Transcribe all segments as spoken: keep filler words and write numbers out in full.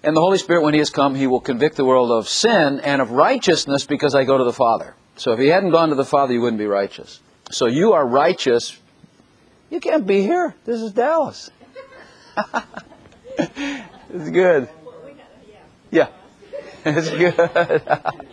And the Holy Spirit, when He has come, He will convict the world of sin and of righteousness because I go to the Father. So if He hadn't gone to the Father, you wouldn't be righteous. So you are righteous. You can't be here. This is Dallas. It's good. Yeah. It's good.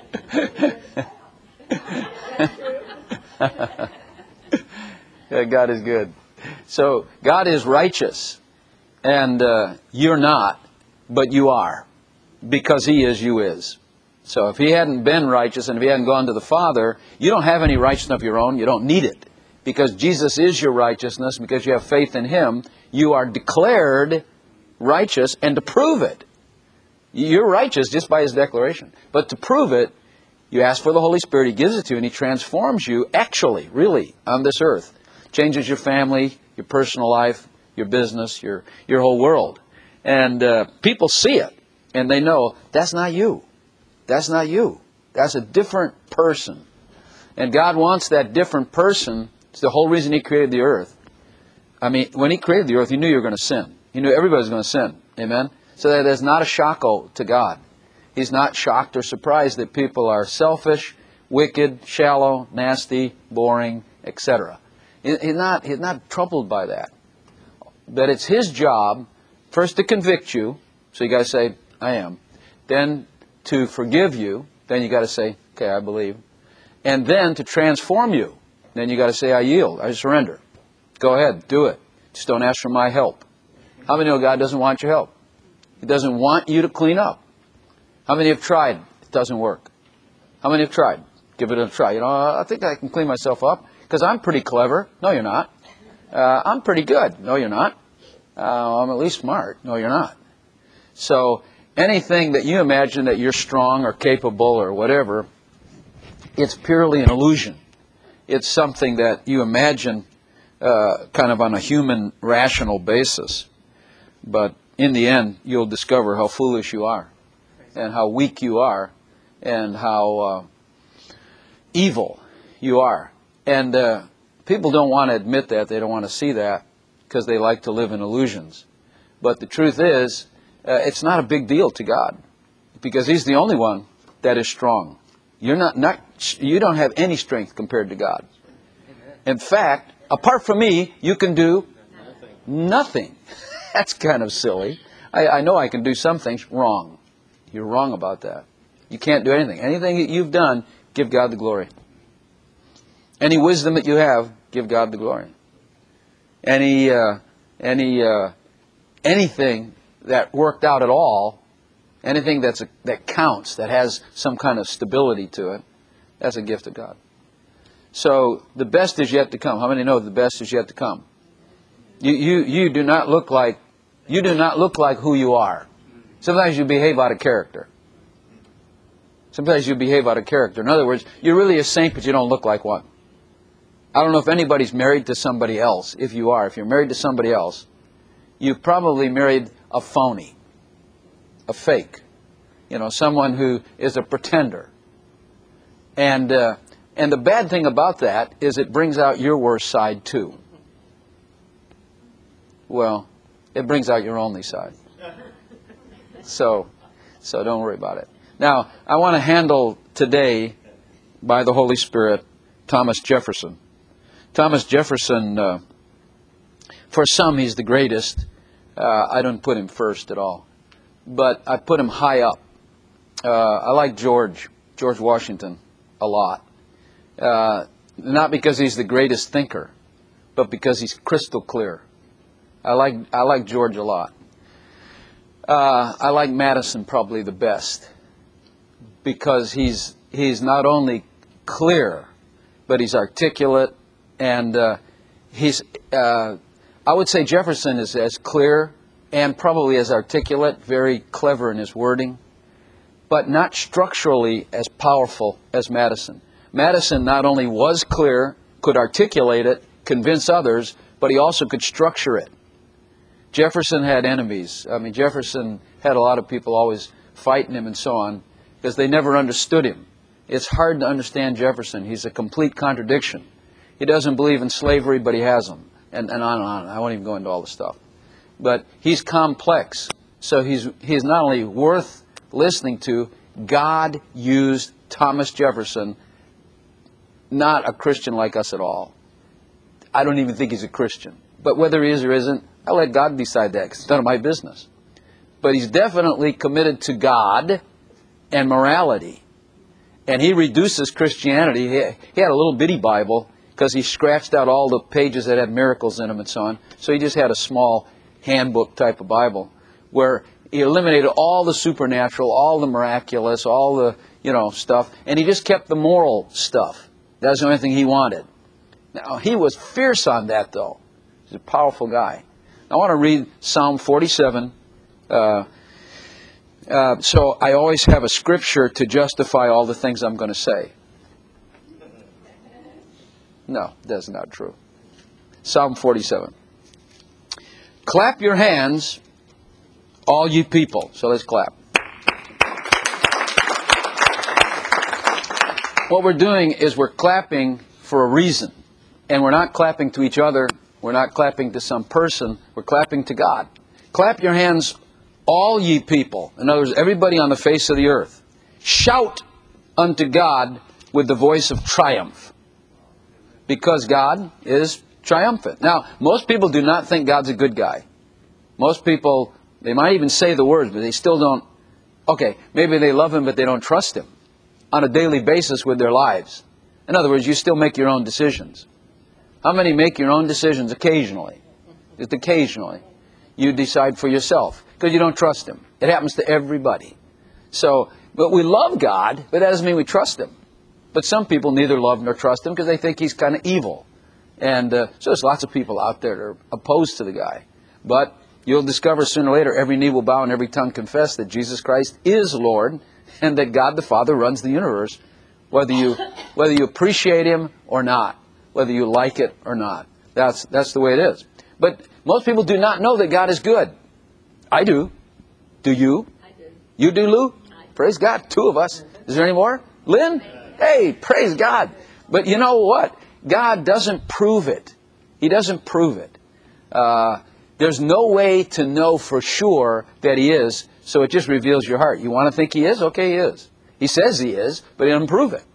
Yeah, God is good. So God is righteous. And uh, you're not, but you are. Because He is, you is. So if He hadn't been righteous and if He hadn't gone to the Father, you don't have any righteousness of your own. You don't need it. Because Jesus is your righteousness, because you have faith in Him, you are declared righteous. And to prove it, you're righteous just by His declaration. But to prove it, you ask for the Holy Spirit, He gives it to you, and He transforms you actually, really, on this earth. Changes your family, your personal life, your business, your, your whole world. And uh, people see it, and they know, that's not you. That's not you. That's a different person. And God wants that different person. It's the whole reason He created the earth. I mean, when He created the earth, He knew you were going to sin. He knew everybody was going to sin. Amen? So that is not a shocko to God. He's not shocked or surprised that people are selfish, wicked, shallow, nasty, boring, et cetera. He's not, he's not troubled by that. But it's His job first to convict you. So you got to say, I am. Then to forgive you. Then you got to say, okay, I believe. And then to transform you. Then you got to say, I yield. I surrender. Go ahead. Do it. Just don't ask for my help. How many know God doesn't want your help? He doesn't want you to clean up. How many have tried? It doesn't work. How many have tried? Give it a try. You know, I think I can clean myself up because I'm pretty clever. No, you're not. Uh, I'm pretty good. No, you're not. Uh, I'm at least smart. No, you're not. So anything that you imagine that you're strong or capable or whatever, it's purely an illusion. It's something that you imagine uh, kind of on a human, rational basis. But in the end, you'll discover how foolish you are and how weak you are and how uh, evil you are. And uh, people don't want to admit that. They don't want to see that because they like to live in illusions. But the truth is, uh, it's not a big deal to God because He's the only one that is strong. You're not, not, you don't have any strength compared to God. In fact, apart from me, you can do nothing. nothing. That's kind of silly. I, I know I can do some things wrong. You're wrong about that. You can't do anything. Anything that you've done, give God the glory. Any wisdom that you have, give God the glory. Any, uh, any, uh, anything that worked out at all, anything that's a, that counts, that has some kind of stability to it, that's a gift of God. So the best is yet to come. How many know the best is yet to come? You, you, you do not look like, you do not look like who you are. Sometimes you behave out of character. Sometimes you behave out of character. In other words, you're really a saint, but you don't look like one. I don't know if anybody's married to somebody else. If you are, if you're married to somebody else, you've probably married a phony, a fake. You know, someone who is a pretender. And uh, and the bad thing about that is it brings out your worst side too. Well, it brings out your only side. So, so don't worry about it. Now, I want to handle today, by the Holy Spirit, Thomas Jefferson. Thomas Jefferson, uh, for some, he's the greatest. Uh, I don't put him first at all. But I put him high up. Uh, I like George, George Washington, a lot. Uh, not because he's the greatest thinker, but because he's crystal clear. I like, I like George a lot. Uh, I like Madison probably the best because he's he's not only clear, but he's articulate, and uh, he's. Uh, I would say Jefferson is as clear and probably as articulate, very clever in his wording, but not structurally as powerful as Madison. Madison not only was clear, could articulate it, convince others, but he also could structure it. Jefferson had enemies. I mean, Jefferson had a lot of people always fighting him and so on because they never understood him. It's hard to understand Jefferson. He's a complete contradiction. He doesn't believe in slavery, but he has them. And, and on and on. I won't even go into all the stuff. But he's complex. So he's, he's not only worth listening to, God used Thomas Jefferson, not a Christian like us at all. I don't even think he's a Christian. But whether he is or isn't, I'll let God decide that, because it's none of my business. But he's definitely committed to God and morality. And he reduces Christianity. He, he had a little bitty Bible, because he scratched out all the pages that had miracles in them and so on. So he just had a small handbook type of Bible, where he eliminated all the supernatural, all the miraculous, all the, you know, stuff, and he just kept the moral stuff. That was the only thing he wanted. Now, he was fierce on that, though. He's a powerful guy. I want to read Psalm forty-seven. Uh, uh, so I always have a scripture to justify all the things I'm going to say. No, that's not true. Psalm forty-seven. Clap your hands, all you people. So let's clap. What we're doing is we're clapping for a reason. And we're not clapping to each other. We're not clapping to some person. We're clapping to God. Clap your hands, all ye people. In other words, everybody on the face of the earth. Shout unto God with the voice of triumph. Because God is triumphant. Now, most people do not think God's a good guy. Most people, they might even say the words, but they still don't. Okay, maybe they love Him, but they don't trust Him on a daily basis with their lives. In other words, you still make your own decisions. How many make your own decisions occasionally? Just occasionally. You decide for yourself because you don't trust Him. It happens to everybody. So, but we love God, but that doesn't mean we trust Him. But some people neither love nor trust Him because they think He's kind of evil. And uh, so there's lots of people out there that are opposed to the guy. But you'll discover sooner or later every knee will bow and every tongue confess that Jesus Christ is Lord and that God the Father runs the universe, whether you whether you appreciate Him or not, whether you like it or not. That's, that's the way it is. But most people do not know that God is good. I do. Do you? I do. You do, Lou? I do. Praise God. Two of us. Is there any more? Lynn? Hey, praise God. But you know what? God doesn't prove it. He doesn't prove it. Uh, there's no way to know for sure that He is, so it just reveals your heart. You want to think He is? Okay, He is. He says He is, but He doesn't prove it.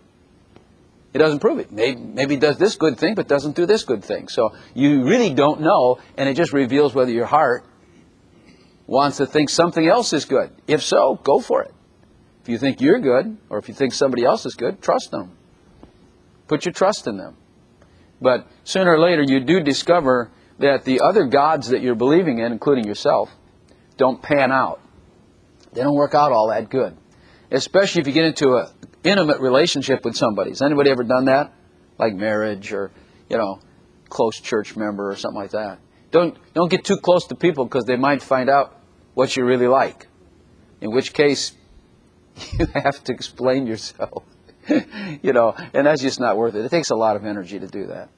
He doesn't prove it. Maybe, maybe He does this good thing, but doesn't do this good thing. So you really don't know, and it just reveals whether your heart wants to think something else is good. If so, go for it. If you think you're good, or if you think somebody else is good, trust them. Put your trust in them. But sooner or later, you do discover that the other gods that you're believing in, including yourself, don't pan out. They don't work out all that good. Especially if you get into an intimate relationship with somebody. Has anybody ever done that? Like marriage or, you know, close church member or something like that. Don't, don't get too close to people because they might find out what you really like. In which case, you have to explain yourself. You know, and that's just not worth it. It takes a lot of energy to do that.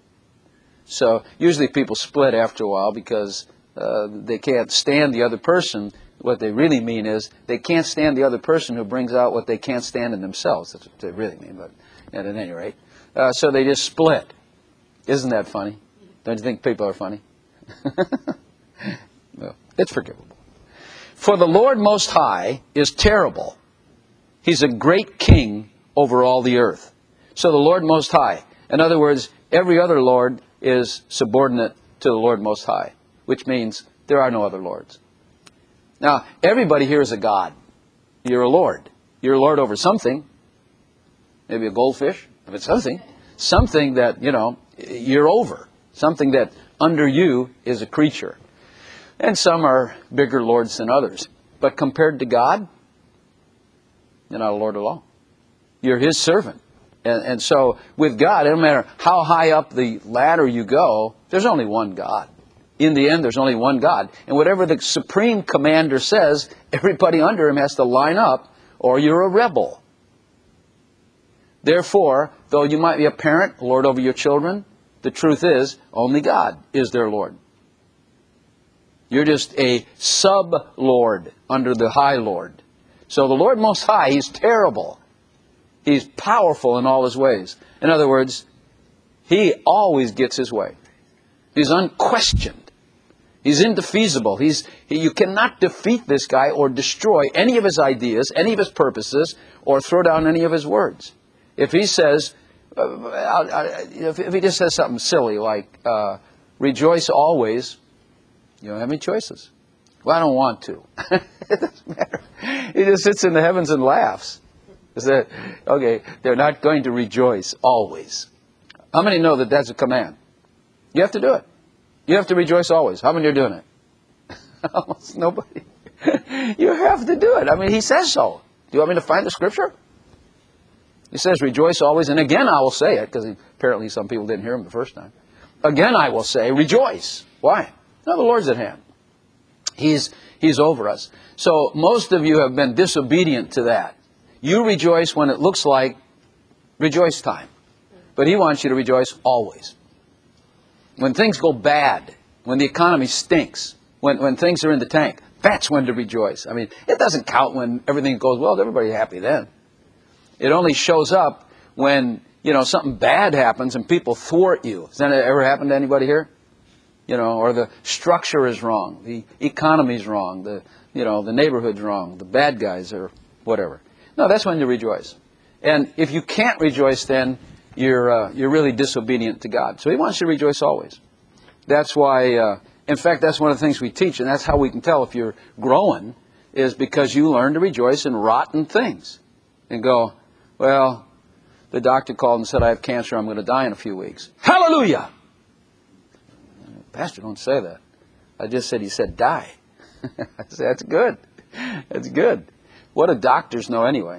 So usually people split after a while because uh, they can't stand the other person. What they really mean is they can't stand the other person who brings out what they can't stand in themselves. That's what they really mean, but at any rate. Uh, so they just split. Isn't that funny? Don't you think people are funny? Well, it's forgivable. For the Lord Most High is terrible. He's a great king over all the earth. So the Lord Most High. In other words, every other Lord is subordinate to the Lord Most High, which means there are no other lords. Now, everybody here is a god. You're a lord. You're a lord over something. Maybe a goldfish, if it's something. Something that, you know, you're over. Something that under you is a creature. And some are bigger lords than others. But compared to God, you're not a lord at all. You're His servant. And, and so with God, it doesn't matter how high up the ladder you go, there's only one God. In the end, there's only one God. And whatever the supreme commander says, everybody under him has to line up, or you're a rebel. Therefore, though you might be a parent, lord over your children, the truth is, only God is their Lord. You're just a sub-lord under the high Lord. So the Lord Most High, He's terrible. He's powerful in all His ways. In other words, He always gets His way. He's unquestioned. He's indefeasible. He's, he, you cannot defeat this guy or destroy any of his ideas, any of his purposes, or throw down any of his words. If he says, uh, uh, if, if he just says something silly like, uh, rejoice always, you don't have any choices. Well, I don't want to. It doesn't matter. He just sits in the heavens and laughs. He said, okay, they're not going to rejoice always. How many know that that's a command? You have to do it. You have to rejoice always. How many are doing it? Almost nobody. You have to do it. I mean, he says so. Do you want me to find the scripture? He says, rejoice always. And again, I will say it, because apparently some people didn't hear him the first time. Again, I will say, rejoice. Why? No, the Lord's at hand. He's, he's over us. So most of you have been disobedient to that. You rejoice when it looks like rejoice time. But he wants you to rejoice always. When things go bad, when the economy stinks, when, when things are in the tank, that's when to rejoice. I mean, it doesn't count when everything goes well. Everybody's happy then. It only shows up when, you know, something bad happens and people thwart you. Has that ever happened to anybody here? You know, or the structure is wrong, the economy's wrong, the, you know, the neighborhood's wrong, the bad guys or whatever. No, that's when to rejoice. And if you can't rejoice then, you're, uh, you're really disobedient to God. So he wants you to rejoice always. That's why, uh, in fact, that's one of the things we teach, and that's how we can tell if you're growing, is because you learn to rejoice in rotten things. And go, well, the doctor called and said, I have cancer, I'm going to die in a few weeks. Hallelujah! Pastor, don't say that. I just said he said die. I said, that's good. That's good. What do doctors know anyway?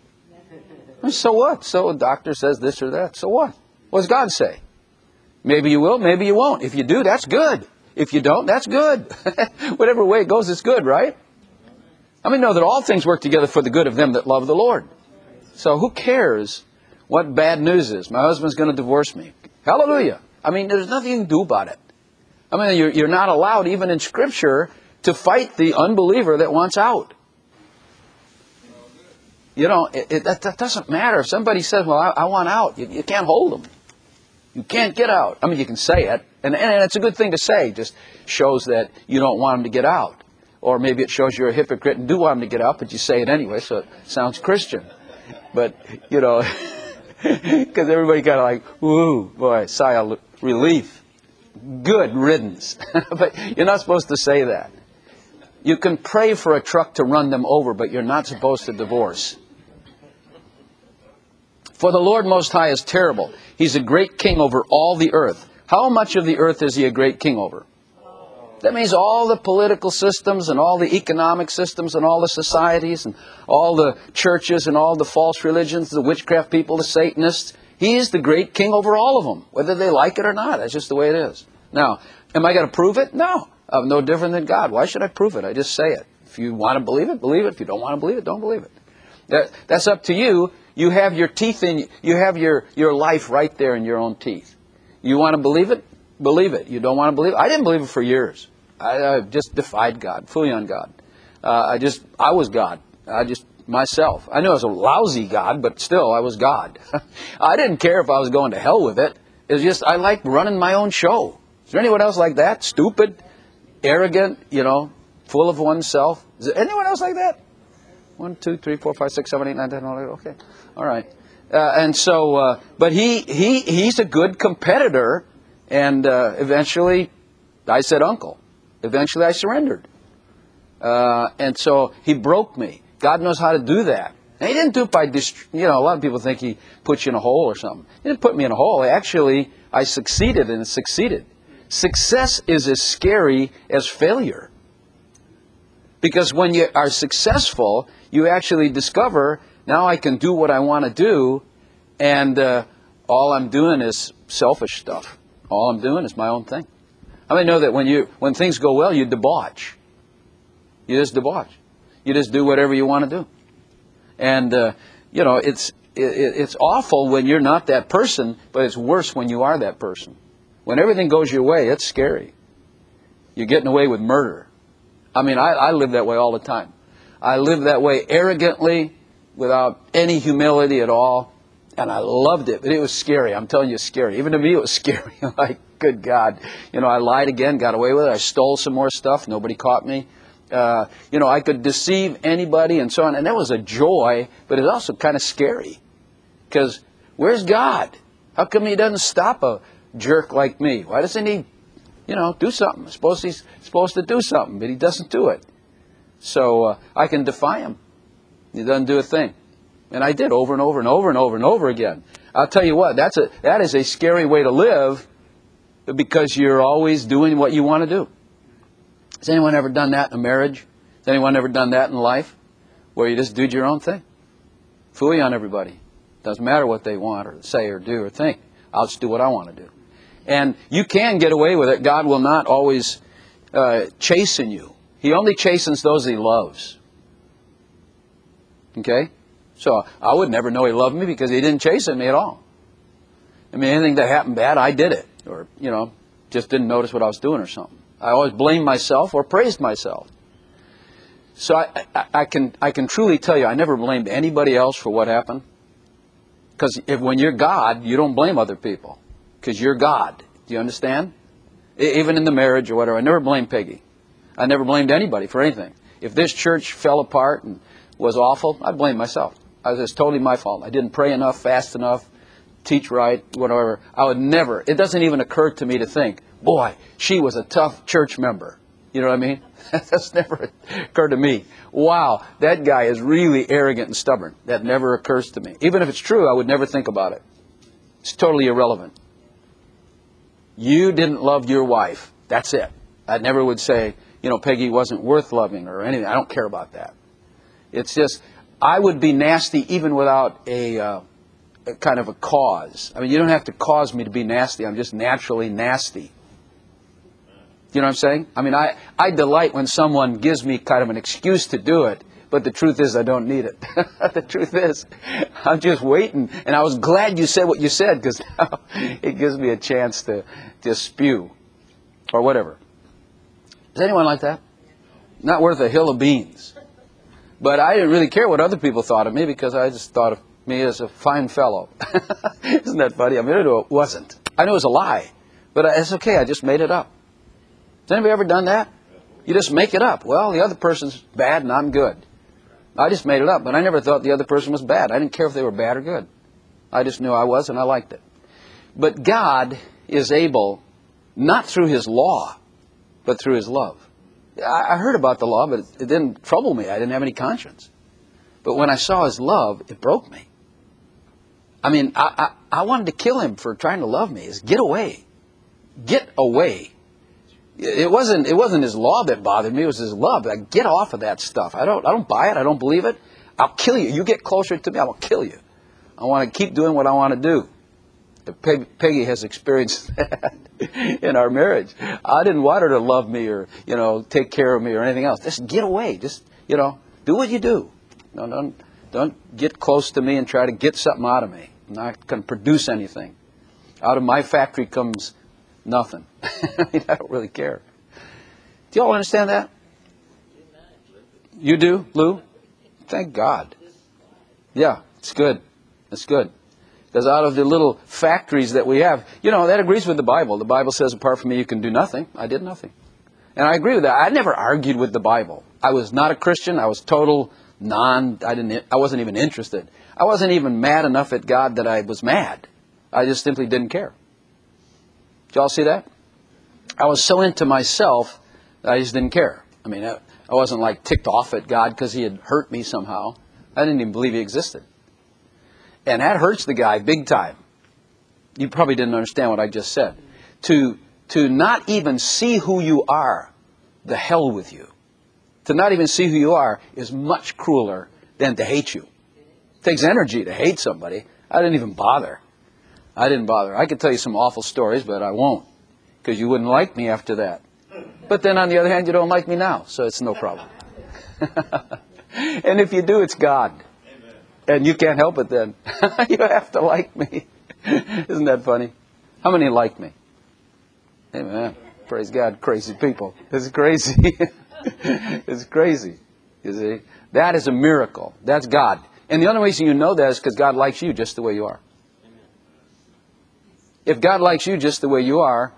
So what? So a doctor says this or that. So what? What does God say? Maybe you will, maybe you won't. If you do, that's good. If you don't, that's good. Whatever way it goes, it's good, right? I mean, know that all things work together for the good of them that love the Lord. So who cares what bad news is? My husband's going to divorce me. Hallelujah. I mean, there's nothing you can do about it. I mean, you're, you're not allowed, even in Scripture, to fight the unbeliever that wants out. You know, it, it, that, that doesn't matter. If somebody says, well, I, I want out, you, you can't hold them. You can't get out. I mean, you can say it, and, and it's a good thing to say. It just shows that you don't want them to get out. Or maybe it shows you're a hypocrite and do want them to get out, but you say it anyway, so it sounds Christian. But, you know, because everybody kind of like, woo, boy, sigh of relief. Good riddance. But you're not supposed to say that. You can pray for a truck to run them over, but you're not supposed to divorce. For the Lord Most High is terrible. He's a great king over all the earth. How much of the earth is he a great king over? That means all the political systems and all the economic systems and all the societies and all the churches and all the false religions, the witchcraft people, the Satanists. He is the great king over all of them, whether they like it or not. That's just the way it is. Now, am I going to prove it? No. I'm no different than God. Why should I prove it? I just say it. If you want to believe it, believe it. If you don't want to believe it, don't believe it. That, that's up to you. You have your teeth in, you have your, your life right there in your own teeth. You want to believe it? Believe it. You don't want to believe it? I didn't believe it for years. I, I just defied God, fully on God. Uh, I just, I was God. I just, myself. I knew I was a lousy God, but still, I was God. I didn't care if I was going to hell with it. It was just, I liked running my own show. Is there anyone else like that? Stupid, arrogant, you know, full of oneself. Is there anyone else like that? One, two, three, four, five, six, seven, eight, nine, ten, eleven. Okay. All right. Uh, and so, uh, but he, he, he's a good competitor. And uh, eventually, I said, uncle. Eventually, I surrendered. Uh, and so, he broke me. God knows how to do that. And he didn't do it by, dist- you know, a lot of people think he put you in a hole or something. He didn't put me in a hole. Actually, I succeeded and succeeded. Success is as scary as failure. Because when you are successful, you actually discover, now I can do what I want to do, and uh, all I'm doing is selfish stuff. All I'm doing is my own thing. How many know that when you when things go well, you debauch? You just debauch. You just do whatever you want to do. And, uh, you know, it's it, it's awful when you're not that person, but it's worse when you are that person. When everything goes your way, it's scary. You're getting away with murder. I mean, I, I live that way all the time. I live that way arrogantly, without any humility at all. And I loved it, but it was scary. I'm telling you, it's scary. Even to me, it was scary. Like, Good God. You know, I lied again, got away with it. I stole some more stuff. Nobody caught me. Uh, you know, I could deceive anybody and so on. And that was a joy, but it's also kind of scary. Because where's God? How come He doesn't stop a jerk like me? Why doesn't He, you know, do something? Suppose He's supposed to do something, but He doesn't do it. So uh, I can defy Him. He doesn't do a thing. And I did over and over and over and over and over again. I'll tell you what, that's a, that is a scary way to live because you're always doing what you want to do. Has anyone ever done that in a marriage? Has anyone ever done that in life? Where you just do your own thing? Fooey on everybody. Doesn't matter what they want or say or do or think. I'll just do what I want to do. And you can get away with it. God will not always uh, chasten you. He only chastens those He loves. Okay? So I would never know He loved me because He didn't chasten me at all. I mean, anything that happened bad, I did it. Or, you know, just didn't notice what I was doing or something. I always blamed myself or praised myself. So I, I, I can I can truly tell you, I never blamed anybody else for what happened. Because if when you're God, you don't blame other people. Because you're God. Do you understand? Even in the marriage or whatever, I never blamed Peggy. I never blamed anybody for anything. If this church fell apart and was awful, I'd blame myself. I was, it's totally my fault. I didn't pray enough, fast enough, teach right, whatever. I would never, it doesn't even occur to me to think, boy, she was a tough church member. You know what I mean? That's never occurred to me. Wow, that guy is really arrogant and stubborn. That never occurs to me. Even if it's true, I would never think about it. It's totally irrelevant. You didn't love your wife. That's it. I never would say, you know, Peggy wasn't worth loving or anything. I don't care about that. It's just, I would be nasty even without a, uh, a kind of a cause. I mean, you don't have to cause me to be nasty. I'm just naturally nasty. You know what I'm saying? I mean, I, I delight when someone gives me kind of an excuse to do it, but the truth is I don't need it. The truth is, I'm just waiting. And I was glad you said what you said because now it gives me a chance to, to spew or whatever. Is anyone like that? Not worth a hill of beans. But I didn't really care what other people thought of me because I just thought of me as a fine fellow. Isn't that funny? I mean, it wasn't. I knew it was a lie, but it's okay. I just made it up. Has anybody ever done that? You just make it up. Well, the other person's bad and I'm good. I just made it up, but I never thought the other person was bad. I didn't care if they were bad or good. I just knew I was and I liked it. But God is able, not through His law, but through His love. I heard about the law, but it didn't trouble me. I didn't have any conscience. But when I saw His love, it broke me. I mean, I, I, I wanted to kill Him for trying to love me. It's get away. Get away. It wasn't, it wasn't His law that bothered me. It was His love. Like, get off of that stuff. I don't, I don't buy it. I don't believe it. I'll kill you. You get closer to me, I will kill you. I want to keep doing what I want to do. Peggy has experienced that in our marriage. I didn't want her to love me or, you know, take care of me or anything else. Just get away. Just, you know, do what you do. No, don't, don't get close to me and try to get something out of me. I'm not going to produce anything. Out of my factory comes nothing. I mean, I don't really care. Do you all understand that? You do, Lou? Thank God. Yeah, it's good. It's good. Because out of the little factories that we have, you know, that agrees with the Bible. The Bible says, apart from me, you can do nothing. I did nothing. And I agree with that. I never argued with the Bible. I was not a Christian. I was total non, I didn't, I wasn't even interested. I wasn't even mad enough at God that I was mad. I just simply didn't care. Did y'all see that? I was so into myself that I just didn't care. I mean, I, I wasn't like ticked off at God because He had hurt me somehow. I didn't even believe He existed. And that hurts the guy big time. You probably didn't understand what I just said. To, to not even see who you are, the hell with you. To not even see who you are is much crueler than to hate you. It takes energy to hate somebody. I didn't even bother. I didn't bother. I could tell you some awful stories, but I won't. Because you wouldn't like me after that. But then on the other hand, you don't like me now, so it's no problem. And if you do, it's God. And you can't help it then. You have to like me. Isn't that funny? How many like me? Amen. Praise God. Crazy people. It's crazy. It's crazy. You see? That is a miracle. That's God. And the only reason you know that is because God likes you just the way you are. If God likes you just the way you are,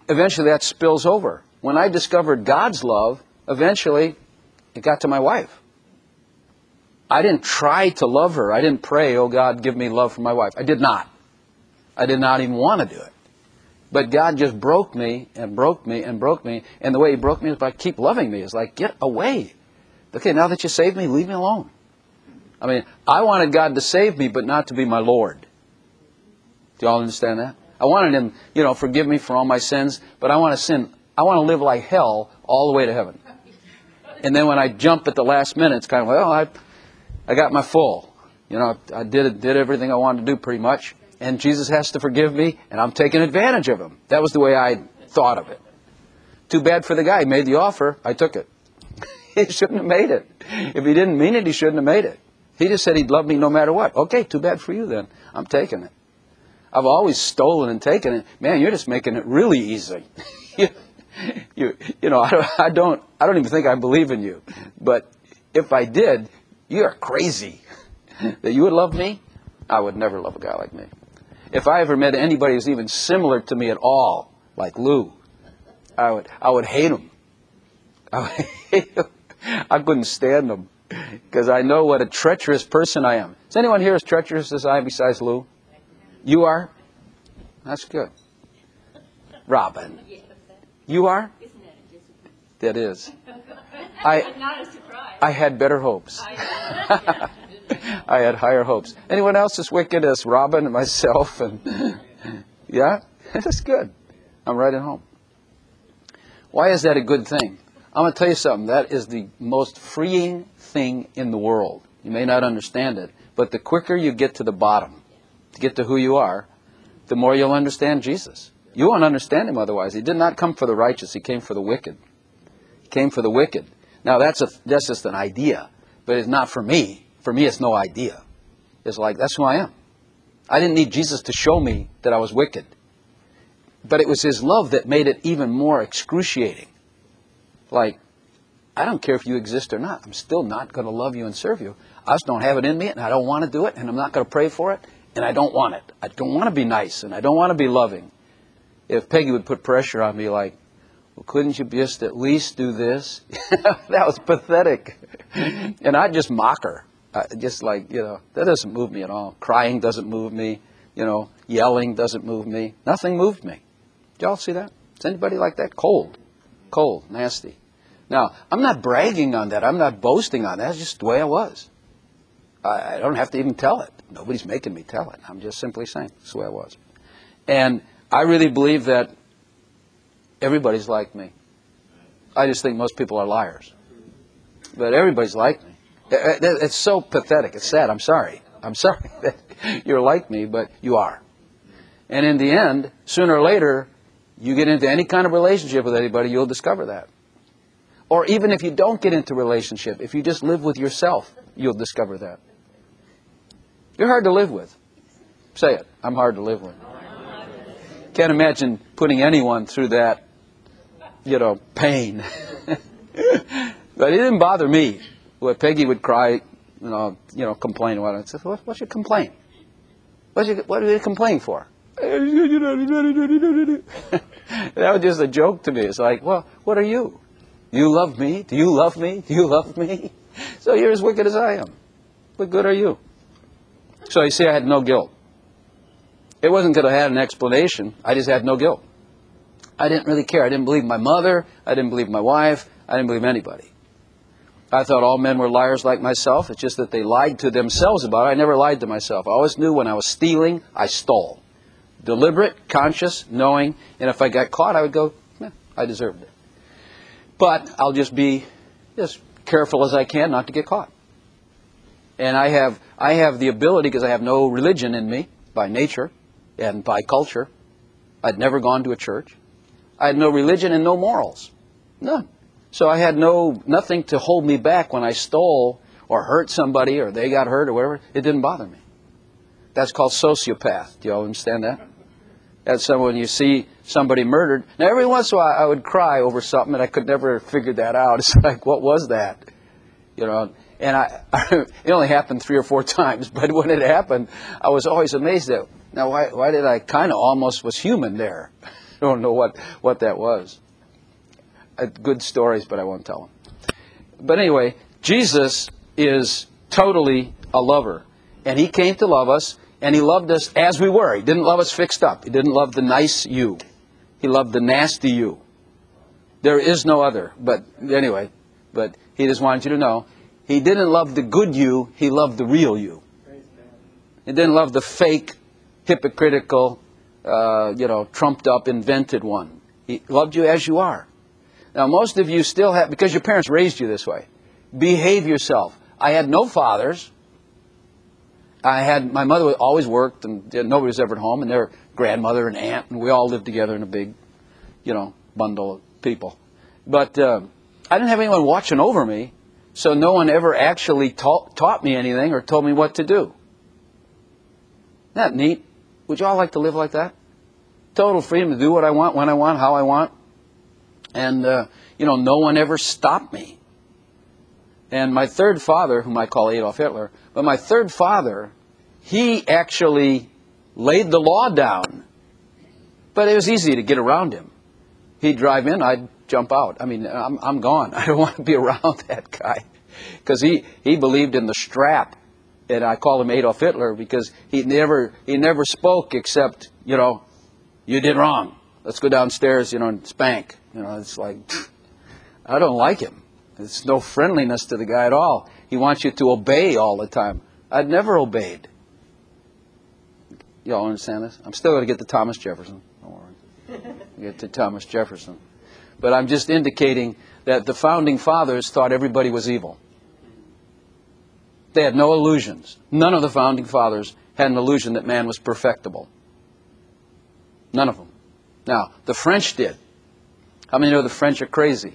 eventually that spills over. When I discovered God's love, eventually it got to my wife. I didn't try to love her. I didn't pray, oh God, give me love for my wife. I did not. I did not even want to do it. But God just broke me and broke me and broke me. And the way He broke me is by keep loving me. It's like, get away. Okay, now that you saved me, leave me alone. I mean, I wanted God to save me, but not to be my Lord. Do you all understand that? I wanted Him, you know, forgive me for all my sins, but I want to sin. I want to live like hell all the way to heaven. And then when I jump at the last minute, it's kind of like, well, I, I got my full. You know, I did did everything I wanted to do pretty much. And Jesus has to forgive me, and I'm taking advantage of Him. That was the way I thought of it. Too bad for the guy. He made the offer. I took it. He shouldn't have made it. If he didn't mean it, he shouldn't have made it. He just said He'd love me no matter what. Okay, too bad for you then. I'm taking it. I've always stolen and taken it. Man, you're just making it really easy. you, you, you know, I don't, I don't, I don't even think I believe in you. But if I did, you are crazy. That you would love me? I would never love a guy like me. If I ever met anybody who's even similar to me at all, like Lou, I would I would hate him. I would hate him. I couldn't stand him because I know what a treacherous person I am. Is anyone here as treacherous as I am besides Lou? You are? That's good. Robin, you are? That is. I I had better hopes. I had higher hopes. Anyone else as wicked as Robin and myself? And yeah, that's good. I'm right at home. Why is that a good thing? I'm going to tell you something. That is the most freeing thing in the world. You may not understand it, but the quicker you get to the bottom, to get to who you are, the more you'll understand Jesus. You won't understand Him otherwise. He did not come for the righteous. He came for the wicked. He came for the wicked. Now, that's a that's just an idea, but it's not for me. For me, it's no idea. It's like, that's who I am. I didn't need Jesus to show me that I was wicked. But it was His love that made it even more excruciating. Like, I don't care if you exist or not. I'm still not going to love you and serve you. I just don't have it in me, and I don't want to do it, and I'm not going to pray for it, and I don't want it. I don't want to be nice, and I don't want to be loving. If Peggy would put pressure on me like, well, couldn't you just at least do this? That was pathetic. And I'd just mock her. Uh, just like, you know, that doesn't move me at all. Crying doesn't move me. You know, yelling doesn't move me. Nothing moved me. Did y'all see that? Is anybody like that? Cold. Cold. Nasty. Now, I'm not bragging on that. I'm not boasting on that. That's just the way I was. I, I don't have to even tell it. Nobody's making me tell it. I'm just simply saying that's the way I was. And I really believe that everybody's like me. I just think most people are liars. But everybody's like me. It's so pathetic. It's sad. I'm sorry. I'm sorry that you're like me, but you are. And in the end, sooner or later, you get into any kind of relationship with anybody, you'll discover that. Or even if you don't get into a relationship, if you just live with yourself, you'll discover that. You're hard to live with. Say it. I'm hard to live with. Can't imagine putting anyone through that, you know, pain. But it didn't bother me. Well, Peggy would cry, you know, you know, complain about it. I said, what, what's your complaint? What's your, what are you complaining for? That was just a joke to me. It's like, well, what are you? You love me? Do you love me? Do you love me? So you're as wicked as I am. What good are you? So you see, I had no guilt. It wasn't because I had an explanation. I just had no guilt. I didn't really care. I didn't believe my mother. I didn't believe my wife. I didn't believe anybody. I thought all men were liars like myself. It's just that they lied to themselves about it. I never lied to myself. I always knew when I was stealing, I stole. Deliberate, conscious, knowing. And if I got caught, I would go, eh, I deserved it. But I'll just be as careful as I can not to get caught. And I have I have the ability, because I have no religion in me by nature and by culture. I'd never gone to a church. I had no religion and no morals. None. So I had no nothing to hold me back when I stole or hurt somebody or they got hurt or whatever. It didn't bother me. That's called sociopath. Do you all understand that? That's someone you see somebody murdered. Now, every once in a while, I would cry over something, and I could never figure that out. It's like, what was that? You know, and I, it only happened three or four times, but when it happened, I was always amazed at, now, why, why did I kind of almost was human there? don't know what, what that was. Uh, good stories, but I won't tell them. But anyway, Jesus is totally a lover. And he came to love us, and he loved us as we were. He didn't love us fixed up. He didn't love the nice you. He loved the nasty you. There is no other. But anyway, but he just wanted you to know, he didn't love the good you, he loved the real you. He didn't love the fake, hypocritical, uh, you know, trumped up, invented one. He loved you as you are. Now, most of you still have, because your parents raised you this way, behave yourself. I had no fathers. I had, my mother always worked, and nobody was ever at home, and their grandmother and aunt, and we all lived together in a big, you know, bundle of people. But uh, I didn't have anyone watching over me, so no one ever actually taught, taught me anything or told me what to do. Isn't that neat? Would you all like to live like that? Total freedom to do what I want, when I want, how I want. And, uh, you know, no one ever stopped me. And my third father, whom I call Adolf Hitler, but my third father, he actually laid the law down. But it was easy to get around him. He'd drive in, I'd jump out. I mean, I'm, I'm gone. I don't want to be around that guy. Because he, he believed in the strap. And I call him Adolf Hitler because he never, he never spoke except, you know, you did wrong. Let's go downstairs, you know, and spank. You know, it's like, I don't like him. There's no friendliness to the guy at all. He wants you to obey all the time. I'd never obeyed. You all understand this? I'm still going to get to Thomas Jefferson. Don't worry. Get to Thomas Jefferson. But I'm just indicating that the founding fathers thought everybody was evil. They had no illusions. None of the founding fathers had an illusion that man was perfectible. None of them. Now, the French did. How many know the French are crazy?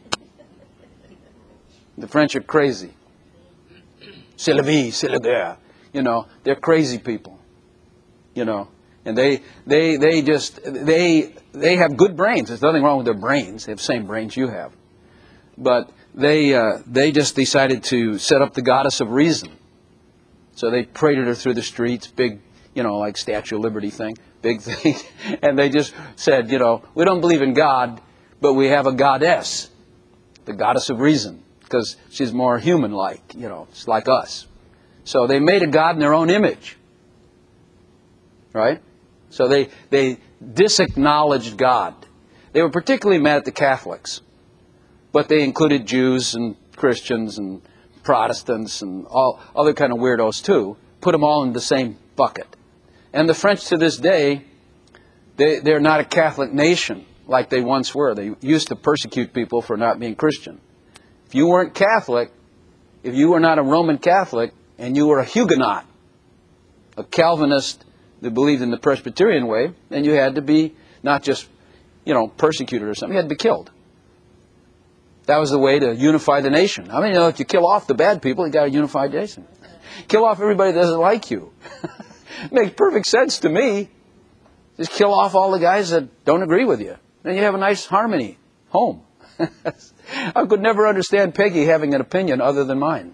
The French are crazy. C'est la vie, c'est la guerre. You know, they're crazy people. You know, and they they they just they they have good brains. There's nothing wrong with their brains. They have the same brains you have. But they uh, they just decided to set up the goddess of reason. So they paraded her through the streets, big, you know, like Statue of Liberty thing, big thing, and they just said, you know, we don't believe in God, but we have a goddess, the goddess of reason, because she's more human-like, you know, it's like us. So they made a god in their own image, right? So they they disacknowledged God. They were particularly mad at the Catholics, but they included Jews and Christians and Protestants and all other kind of weirdos too, put them all in the same bucket. And the French to this day, they, they're not a Catholic nation like they once were. They used to persecute people for not being Christian. If you weren't Catholic, if you were not a Roman Catholic, and you were a Huguenot, a Calvinist that believed in the Presbyterian way, then you had to be not just, you know, persecuted or something, you had to be killed. That was the way to unify the nation. I mean, you know, if you kill off the bad people, you got a unified nation. Kill off everybody that doesn't like you. It makes perfect sense to me. Just kill off all the guys that don't agree with you. Then you have a nice harmony home. I could never understand Peggy having an opinion other than mine.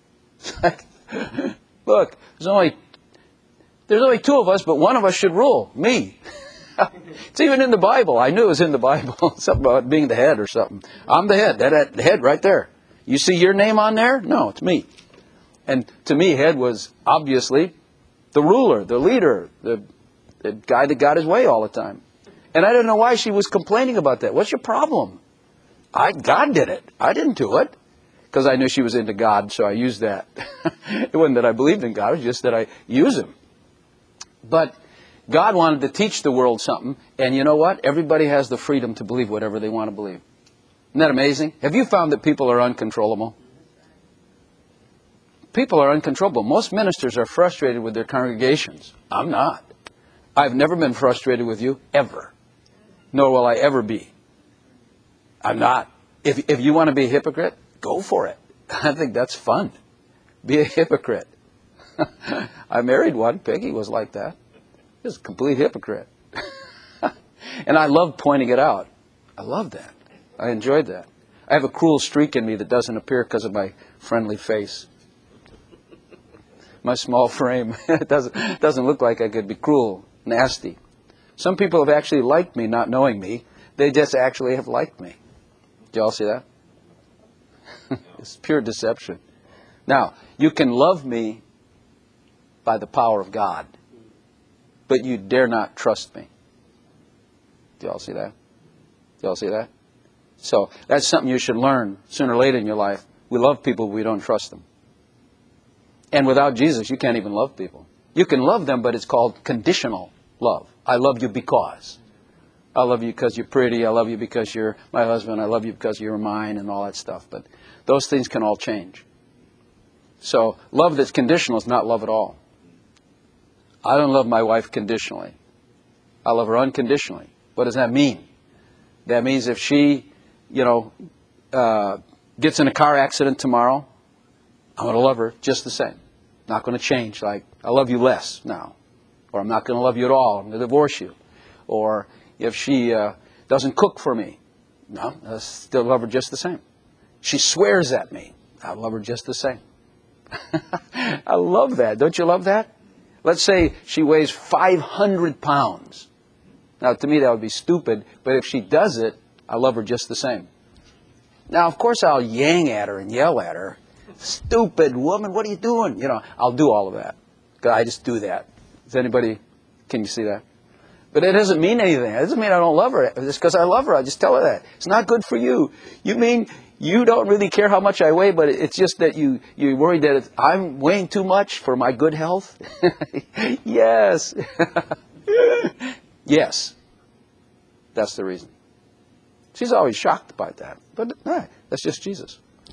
Look, there's only there's only two of us, but one of us should rule. Me. It's even in the Bible. I knew it was in the Bible. Something about being the head or something. I'm the head. That, that head right there. You see your name on there? No, it's me. And to me, head was obviously the ruler, the leader, the, the guy that got his way all the time. And I don't know why she was complaining about that. What's your problem? I God did it. I didn't do it. Because I knew she was into God, so I used that. It wasn't that I believed in God, it was just that I use Him. But God wanted to teach the world something, and you know what? Everybody has the freedom to believe whatever they want to believe. Isn't that amazing? Have you found that people are uncontrollable? People are uncontrollable. Most ministers are frustrated with their congregations. I'm not. I've never been frustrated with you, ever. Nor will I ever be. I'm not. If, if you want to be a hypocrite, go for it. I think that's fun. Be a hypocrite. I married one. Peggy was like that. She was a complete hypocrite. And I love pointing it out. I love that. I enjoyed that. I have a cruel streak in me that doesn't appear because of my friendly face. My small frame. It doesn't, doesn't look like I could be cruel, nasty. Some people have actually liked me not knowing me. They just actually have liked me. Do you all see that? It's pure deception. Now, you can love me by the power of God, but you dare not trust me. Do you all see that? Do you all see that? So that's something you should learn sooner or later in your life. We love people, but we don't trust them. And without Jesus, you can't even love people. You can love them, but it's called conditional love. I love you because. I love you because you're pretty. I love you because you're my husband. I love you because you're mine and all that stuff. But those things can all change. So love that's conditional is not love at all. I don't love my wife conditionally. I love her unconditionally. What does that mean? That means if she, you know, uh, gets in a car accident tomorrow, I'm going to love her just the same. Not going to change. Like, I love you less now. Or I'm not going to love you at all. I'm going to divorce you. Or if she uh, doesn't cook for me, no, I still love her just the same. She swears at me, I love her just the same. I love that. Don't you love that? Let's say she weighs five hundred pounds. Now, to me, that would be stupid. But if she does it, I love her just the same. Now, of course, I'll yang at her and yell at her. Stupid woman, what are you doing? You know, I'll do all of that. I just do that. Does anybody, can you see that? But it doesn't mean anything. It doesn't mean I don't love her. It's because I love her. I just tell her that. It's not good for you. You mean you don't really care how much I weigh, but it's just that you, you're worried that it's, I'm weighing too much for my good health? Yes. Yes. That's the reason. She's always shocked by that. But eh, that's just Jesus.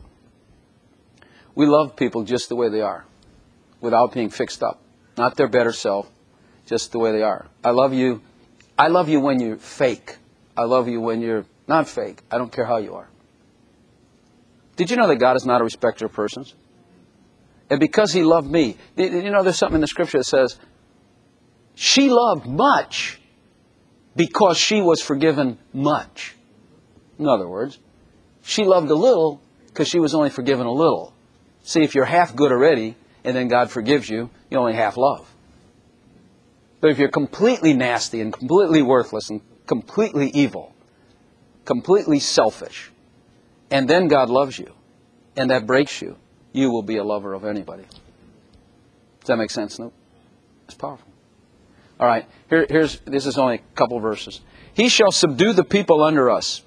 We love people just the way they are, without being fixed up. Not their better self, just the way they are. I love you. I love you when you're fake. I love you when you're not fake. I don't care how you are. Did you know that God is not a respecter of persons? And because He loved me, you know, there's something in the Scripture that says, she loved much because she was forgiven much. In other words, she loved a little because she was only forgiven a little. See, if you're half good already, and then God forgives you, you only half love. But if you're completely nasty and completely worthless and completely evil, completely selfish, and then God loves you, and that breaks you, you will be a lover of anybody. Does that make sense? No? It's powerful. All right, here, here's, this is only a couple verses. He shall subdue the people under us,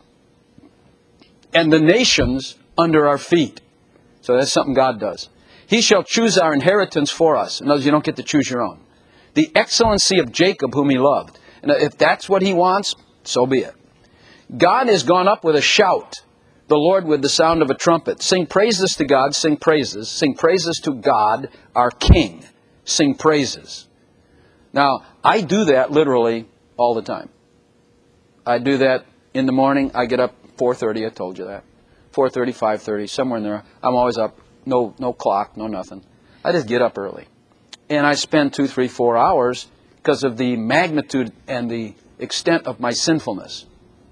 and the nations under our feet. So that's something God does. He shall choose our inheritance for us. In other words, you don't get to choose your own. The excellency of Jacob, whom He loved. And if that's what He wants, so be it. God is gone up with a shout, the Lord with the sound of a trumpet. Sing praises to God, sing praises. Sing praises to God, our King. Sing praises. Now, I do that literally all the time. I do that in the morning. I get up four thirty, I told you that. four thirty, five thirty, somewhere in there. I'm always up. No, no clock, no nothing. I just get up early. And I spend two, three, four hours because of the magnitude and the extent of my sinfulness.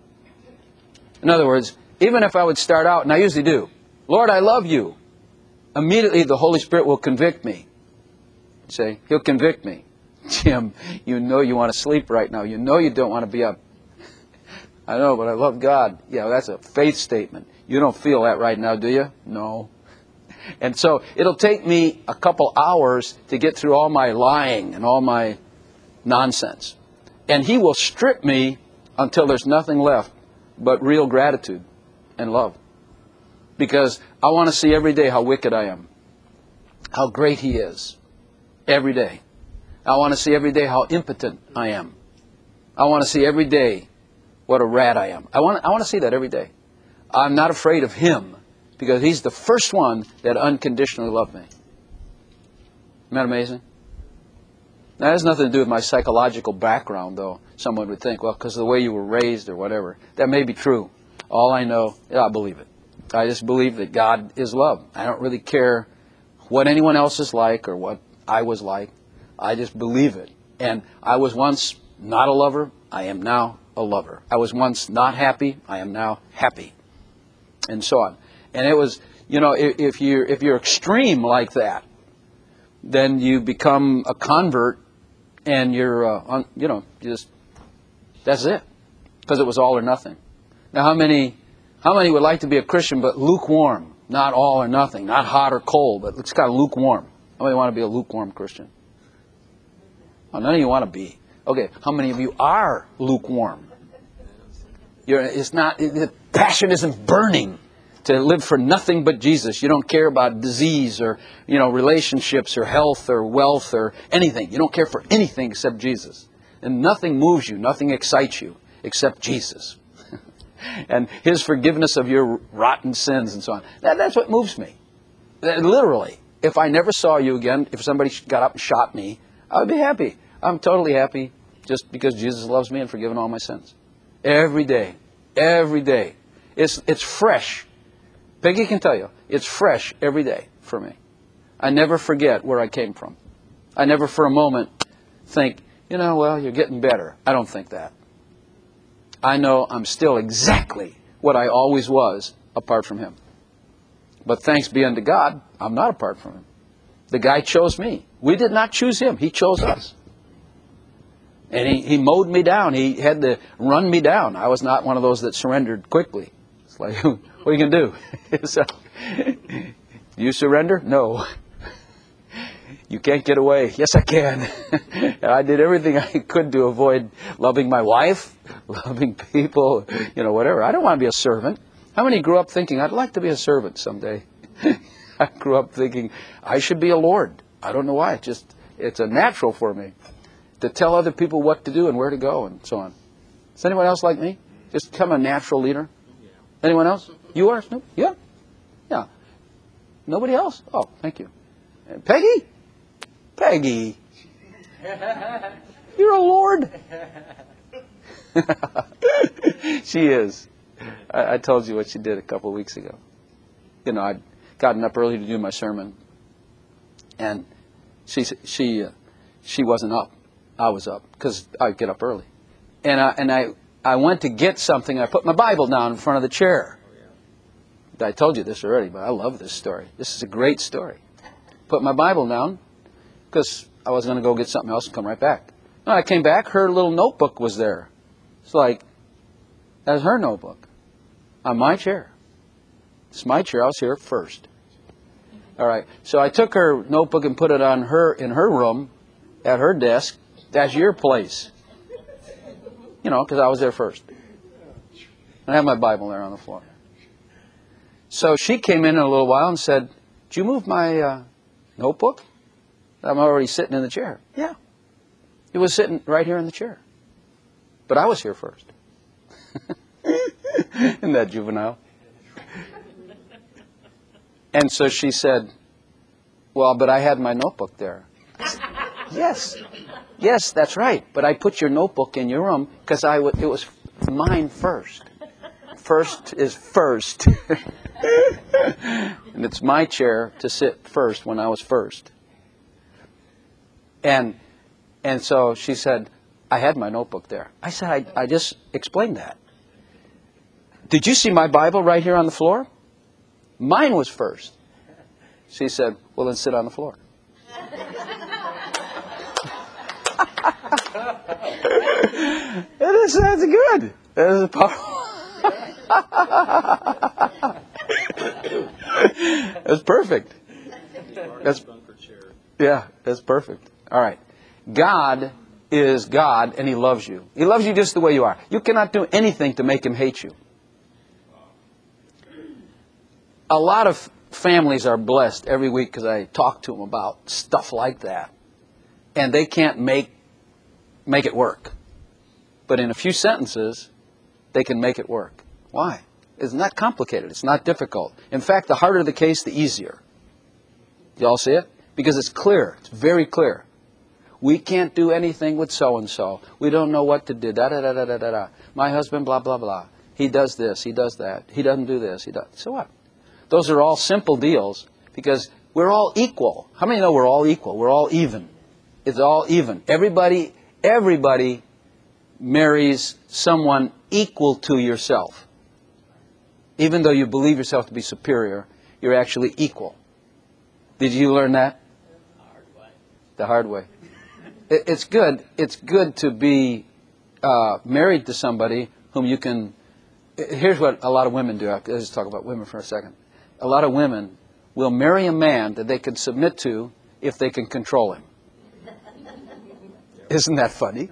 In other words, even if I would start out, and I usually do, Lord, I love you. Immediately the Holy Spirit will convict me. Say, He'll convict me. Jim, you know you want to sleep right now. You know you don't want to be up. I know, but I love God. Yeah, that's a faith statement. You don't feel that right now, do you? No. And so it'll take me a couple hours to get through all my lying and all my nonsense. And He will strip me until there's nothing left but real gratitude and love. Because I want to see every day how wicked I am. How great He is. Every day. I want to see every day how impotent I am. I want to see every day what a rat I am. I want, I want to see that every day. I'm not afraid of Him because He's the first one that unconditionally loved me. Isn't that amazing? Now, that has nothing to do with my psychological background, though. Someone would think, well, because of the way you were raised or whatever. That may be true. All I know, yeah, I believe it. I just believe that God is love. I don't really care what anyone else is like or what I was like. I just believe it. And I was once not a lover. I am now a lover. I was once not happy. I am now happy. And so on. And it was, you know, if, if you're if you're extreme like that, then you become a convert, and you're, uh, un, you know, just That's it. Because it was all or nothing. Now, how many, how many would like to be a Christian but lukewarm? Not all or nothing. Not hot or cold, but it's kind of lukewarm. How many want to be a lukewarm Christian? Oh, none of you want to be. Okay, how many of you are lukewarm? You're, it's not, the passion isn't burning to live for nothing but Jesus. You don't care about disease or, you know, relationships or health or wealth or anything. You don't care for anything except Jesus. And nothing moves you, nothing excites you except Jesus. And His forgiveness of your rotten sins and so on. That, that's what moves me. That, literally. If I never saw you again, if somebody got up and shot me, I would be happy. I'm totally happy just because Jesus loves me and forgiven all my sins. Every day. Every day. It's, it's fresh. Peggy can tell you, it's fresh every day for me. I never forget where I came from. I never for a moment think, you know, well, you're getting better. I don't think that. I know I'm still exactly what I always was apart from Him. But thanks be unto God, I'm not apart from Him. The guy chose me. We did not choose Him. He chose us. And he, he mowed me down. He had to run me down. I was not one of those that surrendered quickly. It's like, what are you going to do? So, you surrender? No. You can't get away. Yes, I can. And I did everything I could to avoid loving my wife, loving people, you know, whatever. I don't want to be a servant. How many grew up thinking, I'd like to be a servant someday? I grew up thinking, I should be a lord. I don't know why. It's just, it's a natural for me to tell other people what to do and where to go and so on. Is anyone else like me? Just become a natural leader? Anyone else? You are? Snoop? Yeah? Yeah. Nobody else? Oh, thank you. Uh, Peggy? Peggy. You're a lord. She is. I, I told you what she did a couple of weeks ago. You know, I'd gotten up early to do my sermon, and she she uh, she wasn't up. I was up because I get up early, and I and I I went to get something. I put my Bible down in front of the chair. I told you this already, but I love this story. This is a great story. Put my Bible down because I was going to go get something else and come right back. When I came back, her little notebook was there. It's like, that's her notebook on my chair. It's my chair. I was here first. All right. So I took her notebook and put it on her in her room at her desk. That's your place. You know, because I was there first. And I have my Bible there on the floor. So she came in in a little while and said, did you move my uh, notebook? I'm already sitting in the chair. Yeah. It was sitting right here in the chair. But I was here first. Isn't that juvenile? And so she said, well, but I had my notebook there. Said, yes. Yes, that's right. But I put your notebook in your room because I w- it was mine first. First is first. And it's my chair to sit first when I was first. And and so she said, I had my notebook there. I said, I, I just explained that. Did you see my Bible right here on the floor? Mine was first. She said, well, then sit on the floor. It is, that's good. That is powerful. That's perfect. That's, yeah, that's perfect. All right. God is God, and He loves you. He loves you just the way you are. You cannot do anything to make Him hate you. A lot of families are blessed every week because I talk to them about stuff like that. And they can't make make it work. But in a few sentences, they can make it work. Why? It's not complicated. It's not difficult. In fact, the harder the case, the easier. You all see it? Because it's clear. It's very clear. We can't do anything with so-and-so. We don't know what to do. Da da da da da da da. My husband, blah, blah, blah. He does this. He does that. He doesn't do this. He does. So what? Those are all simple deals because we're all equal. How many know we're all equal? We're all even. It's all even. Everybody, everybody marries someone equal to yourself. Even though you believe yourself to be superior, you're actually equal. Did you learn that? The hard way. The hard way. It, it's good. It's good to be uh, married to somebody whom you can... Here's what a lot of women do. Let's just talk about women for a second. A lot of women will marry a man that they can submit to if they can control him. Isn't that funny?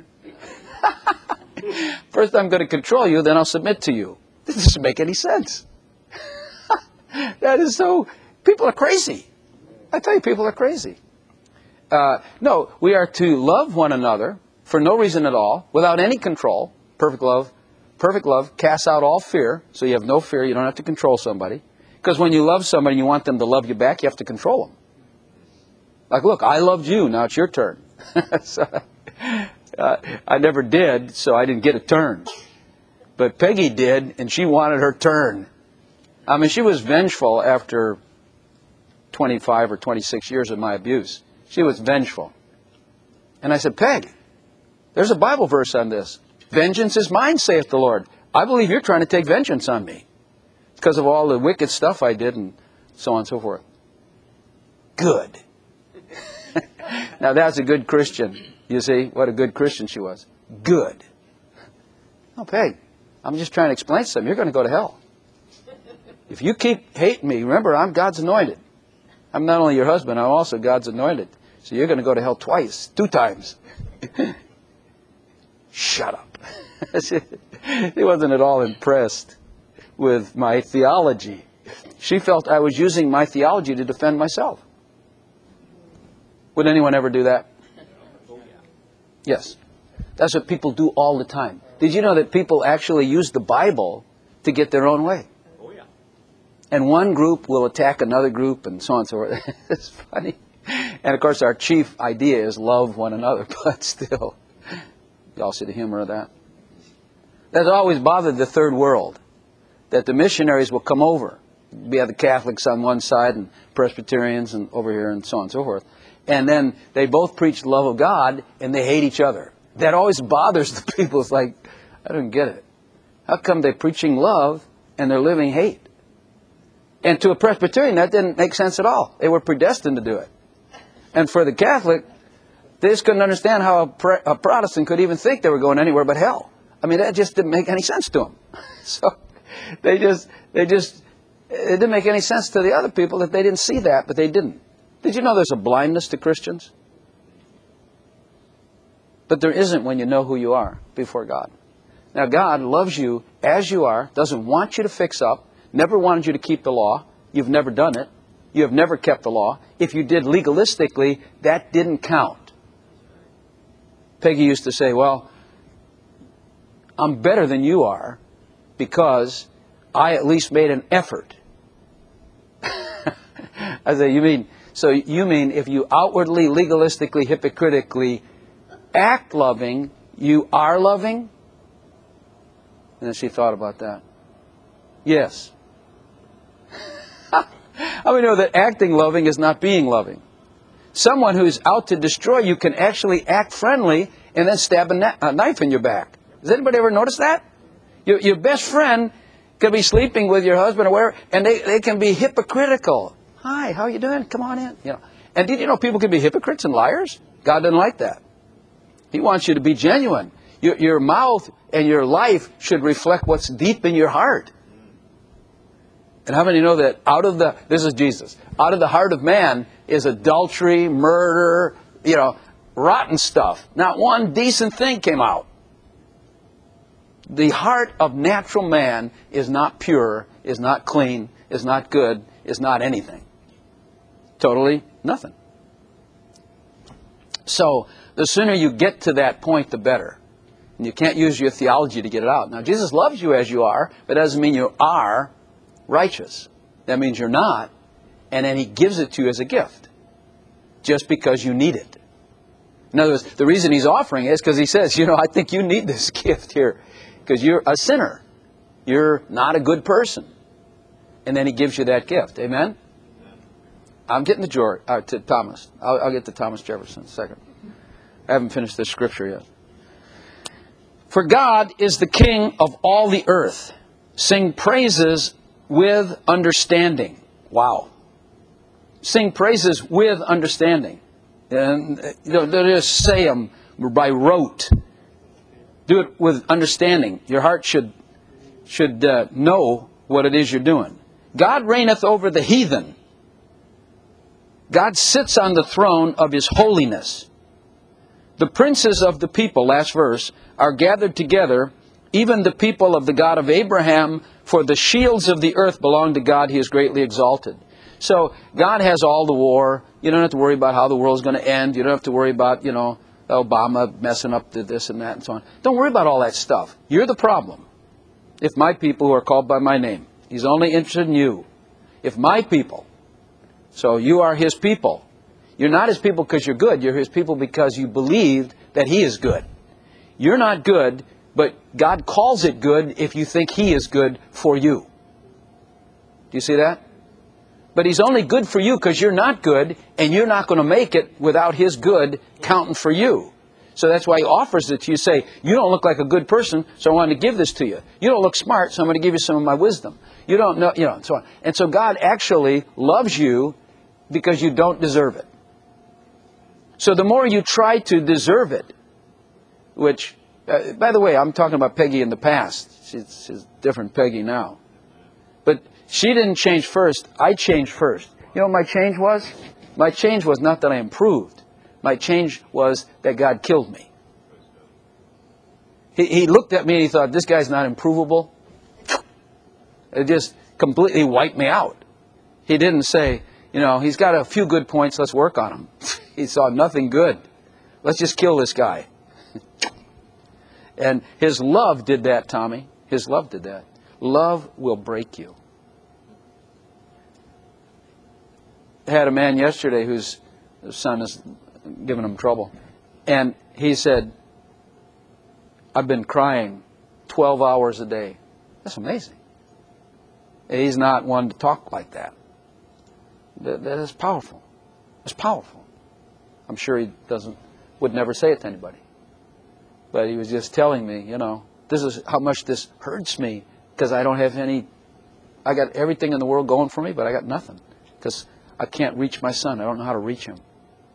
First I'm going to control you, then I'll submit to you. This doesn't make any sense. That is so... People are crazy. I tell you, people are crazy. Uh, no, we are to love one another for no reason at all, without any control. Perfect love. Perfect love casts out all fear, so you have no fear. You don't have to control somebody. Because when you love somebody and you want them to love you back, you have to control them. Like, look, I loved you, now it's your turn. so, uh, I never did, so I didn't get a turn. But Peggy did, and she wanted her turn. I mean, she was vengeful after twenty-five or twenty-six years of my abuse. She was vengeful. And I said, Peg, there's a Bible verse on this. Vengeance is mine, saith the Lord. I believe you're trying to take vengeance on me because of all the wicked stuff I did and so on and so forth. Good. Now that's a good Christian. You see what a good Christian she was. Good. Oh, Peg, I'm just trying to explain something. You're going to go to hell. If you keep hating me, remember, I'm God's anointed. I'm not only your husband, I'm also God's anointed. So you're going to go to hell twice, two times. Shut up. She wasn't at all impressed with my theology. She felt I was using my theology to defend myself. Would anyone ever do that? Yes. That's what people do all the time. Did you know that people actually use the Bible to get their own way? Oh, yeah. And one group will attack another group and so on and so forth. It's funny. And of course our chief idea is love one another, but still. Y'all see the humor of that? That's always bothered the third world. That the missionaries will come over. We have the Catholics on one side and Presbyterians and over here and so on and so forth. And then they both preach the love of God and they hate each other. That always bothers the people. It's like, I don't get it. How come they're preaching love and they're living hate? And to a Presbyterian, that didn't make sense at all. They were predestined to do it. And for the Catholic, they just couldn't understand how a, pre- a Protestant could even think they were going anywhere but hell. I mean, that just didn't make any sense to them. So they just, they just, it didn't make any sense to the other people that they didn't see that, but they didn't. Did you know there's a blindness to Christians? But there isn't when you know who you are before God. Now, God loves you as you are, doesn't want you to fix up, never wanted you to keep the law. You've never done it. You have never kept the law. If you did legalistically, that didn't count. Peggy used to say, well, I'm better than you are because I at least made an effort. I say, you mean, so you mean if you outwardly, legalistically, hypocritically act loving, you are loving? And then she thought about that. Yes. How many know that acting loving is not being loving? Someone who's out to destroy you can actually act friendly and then stab a, na- a knife in your back. Has anybody ever noticed that? Your, your best friend could be sleeping with your husband or whatever, and they, they can be hypocritical. Hi, how you doing? Come on in. You know. And did you know people can be hypocrites and liars? God doesn't like that. He wants you to be genuine. Your, your mouth and your life should reflect what's deep in your heart. And how many know that out of the, this is Jesus, out of the heart of man is adultery, murder, you know, rotten stuff. Not one decent thing came out. The heart of natural man is not pure, is not clean, is not good, is not anything. Totally nothing. So the sooner you get to that point, the better. And you can't use your theology to get it out. Now, Jesus loves you as you are, but that doesn't mean you are righteous. That means you're not. And then He gives it to you as a gift. Just because you need it. In other words, the reason He's offering it is because He says, you know, I think you need this gift here. Because you're a sinner. You're not a good person. And then He gives you that gift. Amen? I'm getting to George, uh, to Thomas. I'll, I'll get to Thomas Jefferson in a second. I haven't finished this scripture yet. For God is the King of all the earth. Sing praises with understanding. Wow. Sing praises with understanding. And you know, don't just say them by rote. Do it with understanding. Your heart should, should uh, know what it is you're doing. God reigneth over the heathen. God sits on the throne of His holiness. The princes of the people, last verse, are gathered together, even the people of the God of Abraham, for the shields of the earth belong to God. He is greatly exalted. So God has all the war. You don't have to worry about how the world is going to end. You don't have to worry about, you know, Obama messing up the this and that and so on. Don't worry about all that stuff. You're the problem. If my people who are called by my name, He's only interested in you. If my people, so you are His people. You're not His people because you're good. You're His people because you believed that He is good. You're not good, but God calls it good if you think He is good for you. Do you see that? But He's only good for you because you're not good, and you're not going to make it without His good counting for you. So that's why He offers it to you. Say, you don't look like a good person, so I wanted to give this to you. You don't look smart, so I'm going to give you some of my wisdom. You don't know, you know, and so on. And so God actually loves you because you don't deserve it. So the more you try to deserve it, which, uh, by the way, I'm talking about Peggy in the past. She's, she's different Peggy now. But she didn't change first. I changed first. You know what my change was? My change was not that I improved. My change was that God killed me. He, he looked at me and He thought, this guy's not improvable. It just completely wiped me out. He didn't say, you know, he's got a few good points, let's work on him. He saw nothing good. Let's just kill this guy. And His love did that, Tommy. His love did that. Love will break you. I had a man yesterday whose son is giving him trouble. And he said, I've been crying twelve hours a day. That's amazing. He's not one to talk like that. That, that is powerful. It's powerful. I'm sure he doesn't, would never say it to anybody. But he was just telling me, you know, this is how much this hurts me because I don't have any, I got everything in the world going for me, but I got nothing because I can't reach my son. I don't know how to reach him.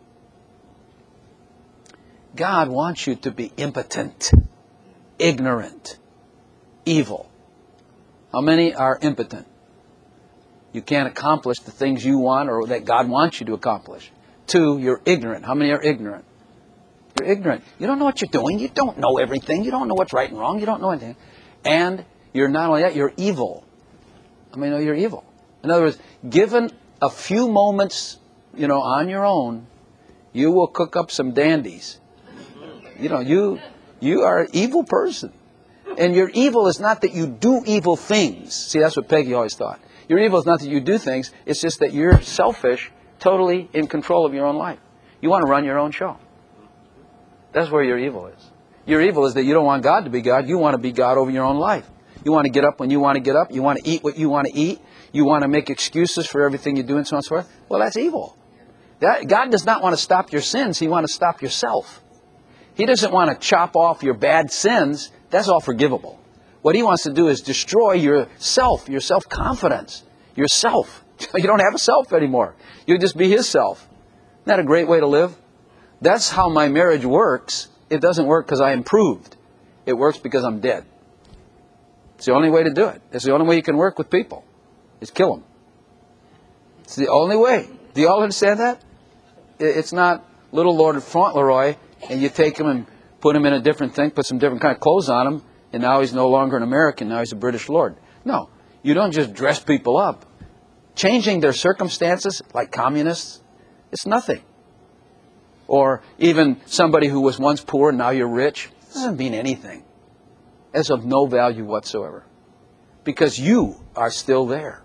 God wants you to be impotent, ignorant, evil. How many are impotent? You can't accomplish the things you want or that God wants you to accomplish. Two, you're ignorant. How many are ignorant? You're ignorant. You don't know what you're doing. You don't know everything. You don't know what's right and wrong. You don't know anything. And you're not only that, you're evil. I mean, you're evil. In other words, given a few moments, you know, on your own, you will cook up some dandies. You know, you you are an evil person. And your evil is not that you do evil things. See, that's what Peggy always thought. Your evil is not that you do things. It's just that you're selfish, totally in control of your own life. You want to run your own show. That's where your evil is. Your evil is that you don't want God to be God. You want to be God over your own life. You want to get up when you want to get up. You want to eat what you want to eat. You want to make excuses for everything you do and so on and so forth. Well, that's evil. That, God does not want to stop your sins. He wants to stop yourself. He doesn't want to chop off your bad sins. That's all forgivable. What He wants to do is destroy your self, your self-confidence, yourself. You don't have a self anymore. You'll just be His self. Isn't that a great way to live? That's how my marriage works. It doesn't work because I improved. It works because I'm dead. It's the only way to do it. It's the only way you can work with people, is kill them. It's the only way. Do you all understand that? It's not little Lord Fauntleroy, and you take him and put him in a different thing, put some different kind of clothes on him, and now he's no longer an American, now he's a British Lord. No, you don't just dress people up. Changing their circumstances, like communists, it's nothing. Or even somebody who was once poor and now you're rich, doesn't mean anything. It's of no value whatsoever. Because you are still there.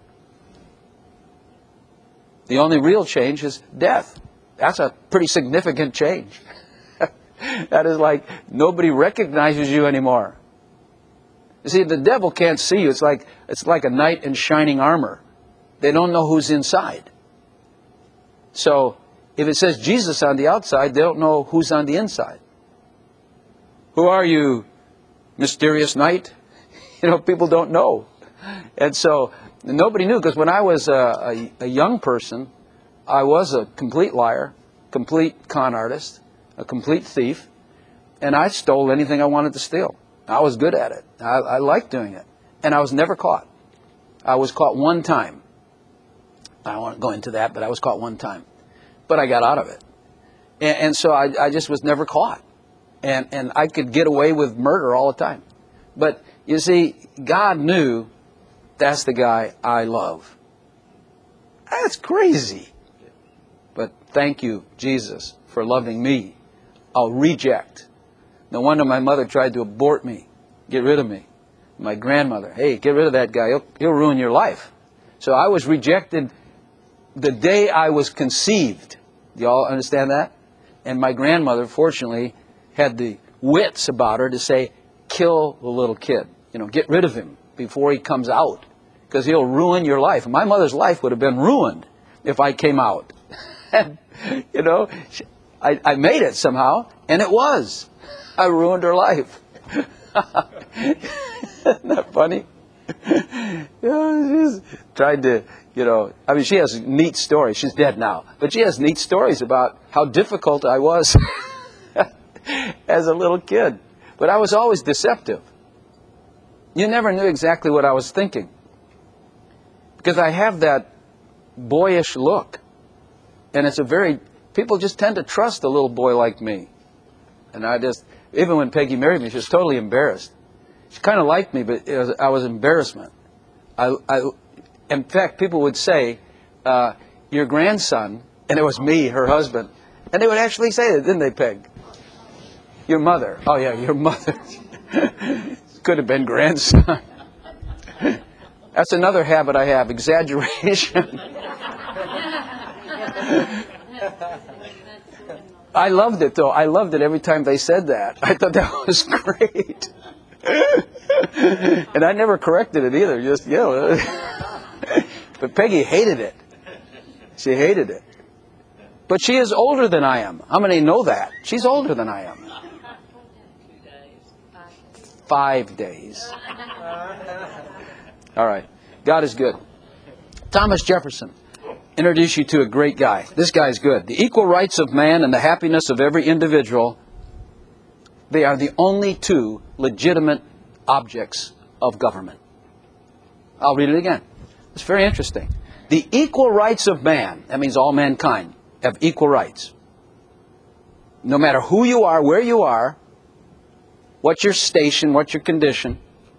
The only real change is death. That's a pretty significant change. That is like nobody recognizes you anymore. You see, the devil can't see you. It's like, it's like a knight in shining armor. They don't know who's inside. So, if it says Jesus on the outside, they don't know who's on the inside. Who are you, mysterious knight? You know, people don't know. And so, nobody knew, because when I was a, a, a young person, I was a complete liar, complete con artist, a complete thief. And I stole anything I wanted to steal. I was good at it. I, I liked doing it. And I was never caught. I was caught one time. I don't want to go into that, but I was caught one time. But I got out of it. And, and so I, I just was never caught. And, and I could get away with murder all the time. But you see, God knew that's the guy I love. That's crazy. But thank you, Jesus, for loving me. I'll reject. No wonder my mother tried to abort me, get rid of me. My grandmother, hey, get rid of that guy. He'll, he'll ruin your life. So I was rejected the day I was conceived. Do you all understand that? And my grandmother, fortunately, had the wits about her to say, kill the little kid. You know, get rid of him before he comes out, because he'll ruin your life. And my mother's life would have been ruined if I came out. And, you know, I, I made it somehow, and it was. I ruined her life. Isn't that funny? You know, she's tried to, you know, I mean, she has neat stories. She's dead now. But she has neat stories about how difficult I was as a little kid. But I was always deceptive. You never knew exactly what I was thinking. Because I have that boyish look. And it's a very, people just tend to trust a little boy like me. And I just, even when Peggy married me, she was totally embarrassed. She kind of liked me, but it was, I was embarrassment. I, I, in fact, people would say, uh, your grandson, and it was me, her husband. And they would actually say that, didn't they, Peg? Your mother. Oh, yeah, your mother. Could have been grandson. That's another habit I have, exaggeration. I loved it, though. I loved it every time they said that. I thought that was great. And I never corrected it either. Just, you know. But Peggy hated it. She hated it. But she is older than I am. How many know that? She's older than I am. Five days. All right. God is good. Thomas Jefferson. Introduce you to a great guy. This guy's good. The equal rights of man and the happiness of every individual, they are the only two legitimate objects of government. I'll read it again. It's very interesting. The equal rights of man, that means all mankind, have equal rights. No matter who you are, where you are, what's your station, what's your condition,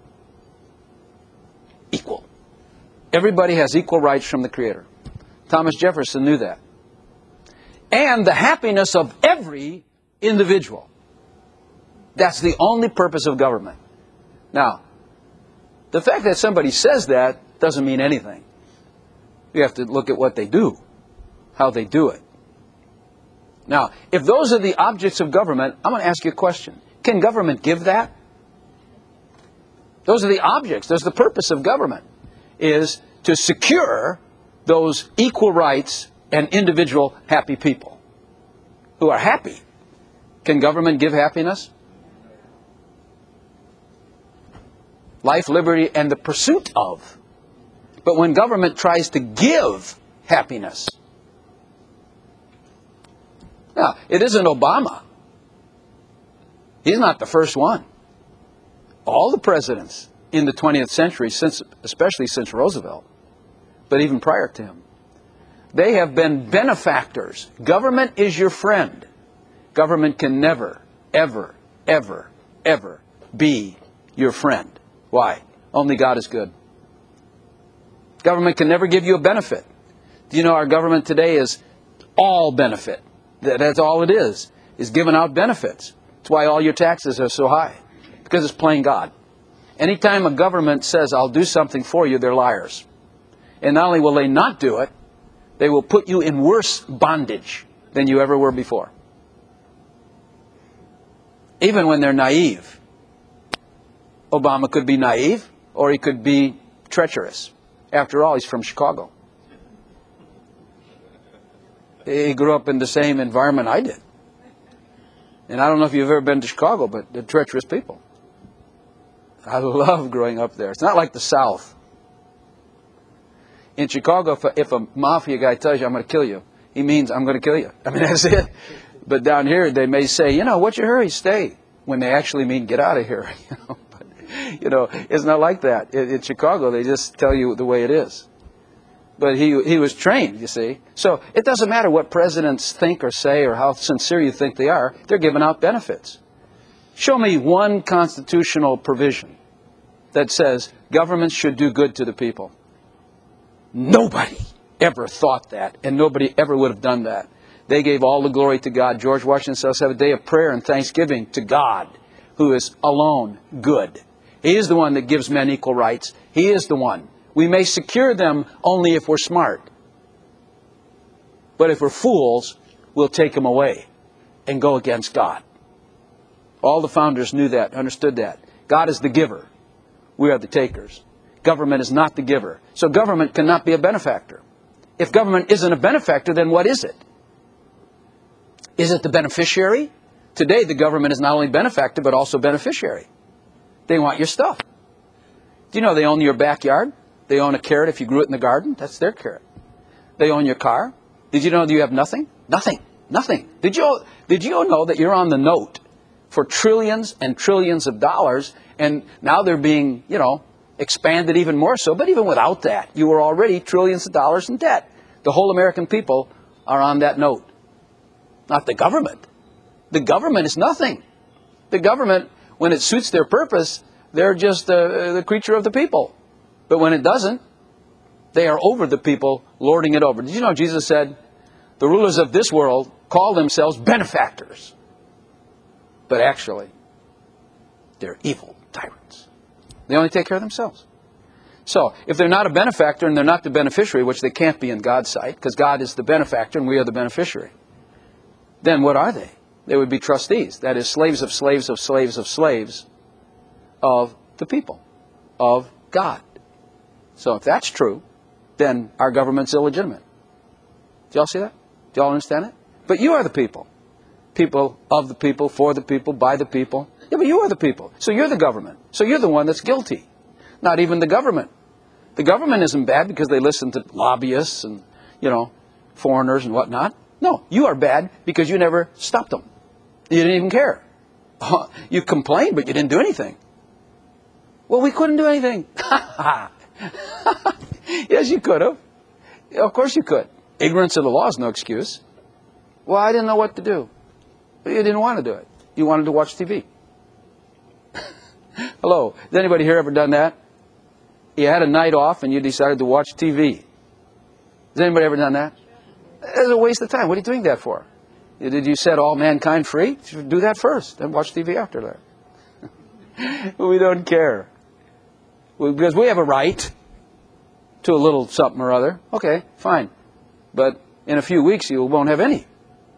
equal. Everybody has equal rights from the Creator. Thomas Jefferson knew that. And the happiness of every individual. That's the only purpose of government. Now, the fact that somebody says that doesn't mean anything. You have to look at what they do, how they do it. Now, if those are the objects of government, I'm going to ask you a question. Can government give that? Those are the objects. That's the purpose of government, is to secure those equal rights and individual happy people who are happy. Can government give happiness? Life, liberty, and the pursuit of. But when government tries to give happiness. Now, it isn't Obama. He's not the first one. All the presidents in the twentieth century, since, especially since Roosevelt, but even prior to him, they have been benefactors. Government is your friend. Government can never, ever, ever, ever be your friend. Why? Only God is good. Government can never give you a benefit. Do you know our government today is all benefit? That's all it is, is giving out benefits. That's why all your taxes are so high, because it's playing God. Anytime a government says, I'll do something for you, they're liars. And not only will they not do it, they will put you in worse bondage than you ever were before. Even when they're naive. Obama could be naive, or he could be treacherous. After all, he's from Chicago. He grew up in the same environment I did. And I don't know if you've ever been to Chicago, but they're treacherous people. I love growing up there. It's not like the South. In Chicago, if a, if a mafia guy tells you, I'm going to kill you, he means, I'm going to kill you. I mean, that's it. But down here, they may say, you know, what's your hurry? Stay. when they actually mean get out of here. You know, but, you know, it's not like that. In, in Chicago, they just tell you the way it is. But he he was trained, you see. So it doesn't matter what presidents think or say or how sincere you think they are. They're giving out benefits. Show me one constitutional provision that says governments should do good to the people. Nobody ever thought that, and nobody ever would have done that. They gave all the glory to God. George Washington says, have a day of prayer and thanksgiving to God, who is alone good. He is the one that gives men equal rights. He is the one. We may secure them only if we're smart. But if we're fools, we'll take them away and go against God. All the founders knew that, understood that. God is the giver. We are the takers. Government is not the giver. So government cannot be a benefactor. If government isn't a benefactor, then what is it? Is it the beneficiary? Today, the government is not only benefactor, but also beneficiary. They want your stuff. Do you know they own your backyard? They own a carrot if you grew it in the garden. That's their carrot. They own your car. Did you know that you have nothing? Nothing. Nothing. Did you, did you know that you're on the note for trillions and trillions of dollars, and now they're being, you know, expanded even more so. But even without that, you were already trillions of dollars in debt. The whole American people are on that note. Not the government. The government is nothing. The government, when it suits their purpose, they're just uh, the creature of the people. But when it doesn't, they are over the people, lording it over. Did you know Jesus said, the rulers of this world call themselves benefactors. But actually, they're evil tyrants. They only take care of themselves. So, if they're not a benefactor and they're not the beneficiary, which they can't be in God's sight, because God is the benefactor and we are the beneficiary, then what are they? They would be trustees. That is, slaves of slaves of slaves of slaves of the people, of God. So, if that's true, then our government's illegitimate. Do y'all see that? Do y'all understand it? But you are the people. People of the people, for the people, by the people. Yeah, but you are the people. So you're the government. So you're the one that's guilty. Not even the government. The government isn't bad because they listen to lobbyists and, you know, foreigners and whatnot. No, you are bad because you never stopped them. You didn't even care. You complained, but you didn't do anything. Well, we couldn't do anything. Yes, you could have. Of course you could. Ignorance of the law is no excuse. Well, I didn't know what to do. But you didn't want to do it. You wanted to watch T V. Hello. Has anybody here ever done that? You had a night off and you decided to watch T V. Has anybody ever done that? It's a waste of time. What are you doing that for? Did you set all mankind free? Do that first, then watch T V after that. We don't care. Because we have a right to a little something or other. Okay, fine. But in a few weeks you won't have any.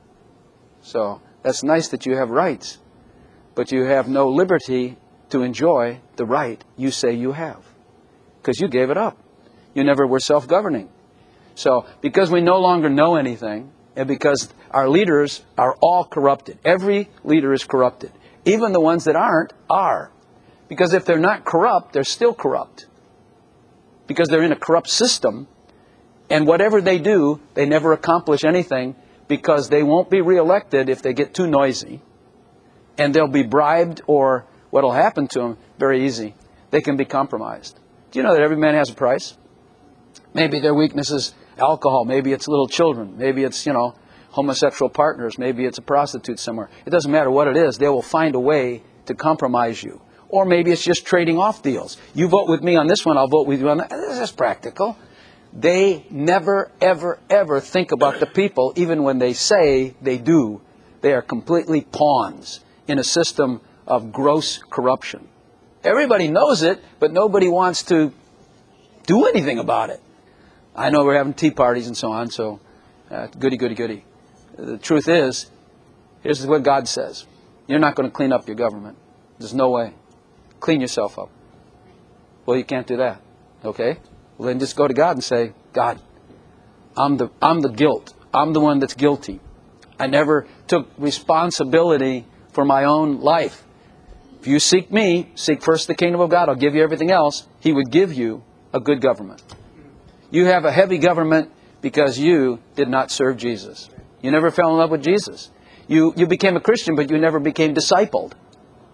So that's nice that you have rights. But you have no liberty to enjoy the right you say you have. Because you gave it up. You never were self-governing. So because we no longer know anything, and because our leaders are all corrupted. Every leader is corrupted. Even the ones that aren't are. Because if they're not corrupt, they're still corrupt. Because they're in a corrupt system. And whatever they do, they never accomplish anything because they won't be reelected if they get too noisy. And they'll be bribed, or what will happen to them, very easy. They can be compromised. Do you know that every man has a price? Maybe their weakness is alcohol. Maybe it's little children. Maybe it's, you know, homosexual partners. Maybe it's a prostitute somewhere. It doesn't matter what it is. They will find a way to compromise you. Or maybe it's just trading off deals. You vote with me on this one, I'll vote with you on that. This is practical. They never, ever, ever think about the people, even when they say they do. They are completely pawns in a system of gross corruption. Everybody knows it, but nobody wants to do anything about it. I know we're having tea parties and so on, so uh, goody, goody, goody. The truth is, here's what God says. You're not going to clean up your government. There's no way. Clean yourself up. Well, you can't do that. Okay? Well, then just go to God and say, God, I'm the, I'm the guilt. I'm the one that's guilty. I never took responsibility for my own life. If you seek me, seek first the kingdom of God, I'll give you everything else. He would give you a good government. You have a heavy government because you did not serve Jesus. You never fell in love with Jesus. You, you became a Christian, but you never became discipled.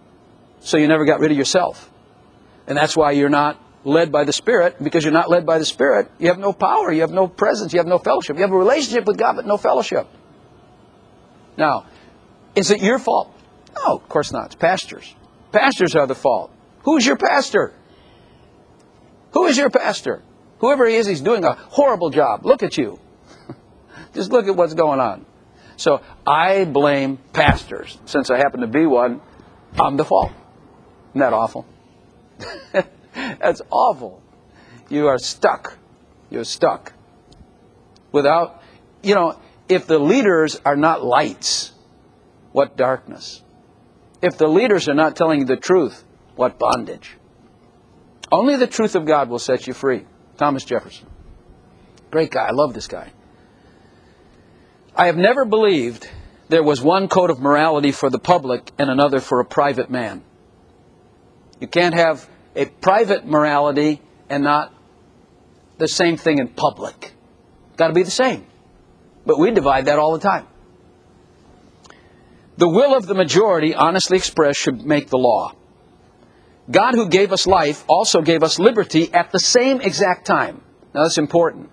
So you never got rid of yourself. And that's why you're not led by the Spirit. Because you're not led by the Spirit, you have no power, you have no presence, you have no fellowship. You have a relationship with God, but no fellowship. Now, is it your fault? No, of course not. It's pastors. Pastors are the fault. Who's your pastor? Who is your pastor? Whoever he is, he's doing a horrible job. Look at you. Just look at what's going on. So I blame pastors. Since I happen to be one, I'm the fault. Isn't that awful? That's awful. You are stuck. You're stuck. Without, you know, if the leaders are not lights, what darkness? If the leaders are not telling you the truth, what bondage? Only the truth of God will set you free. Thomas Jefferson. Great guy. I love this guy. I have never believed there was one code of morality for the public and another for a private man. You can't have a private morality and not the same thing in public. Got to be the same. But we divide that all the time. The will of the majority, honestly expressed, should make the law. God, who gave us life, also gave us liberty at the same exact time. Now that's important.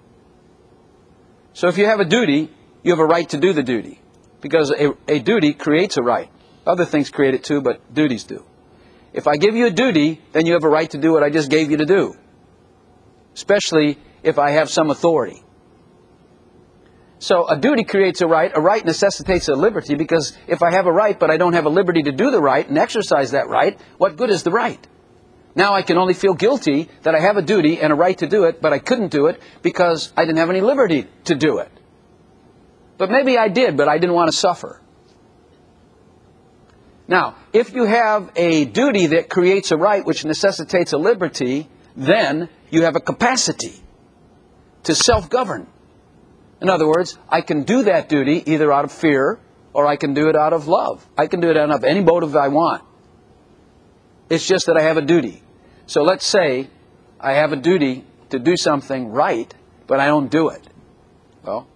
So if you have a duty, you have a right to do the duty. Because a, a duty creates a right. Other things create it too, but duties do. If I give you a duty, then you have a right to do what I just gave you to do. Especially if I have some authority. So a duty creates a right. A right necessitates a liberty, because if I have a right but I don't have a liberty to do the right and exercise that right, what good is the right? Now I can only feel guilty that I have a duty and a right to do it, but I couldn't do it because I didn't have any liberty to do it. But maybe I did, but I didn't want to suffer. Now, if you have a duty that creates a right which necessitates a liberty, then you have a capacity to self-govern. In other words, I can do that duty either out of fear or I can do it out of love. I can do it out of any motive I want. It's just that I have a duty. So let's say I have a duty to do something right, but I don't do it. Well,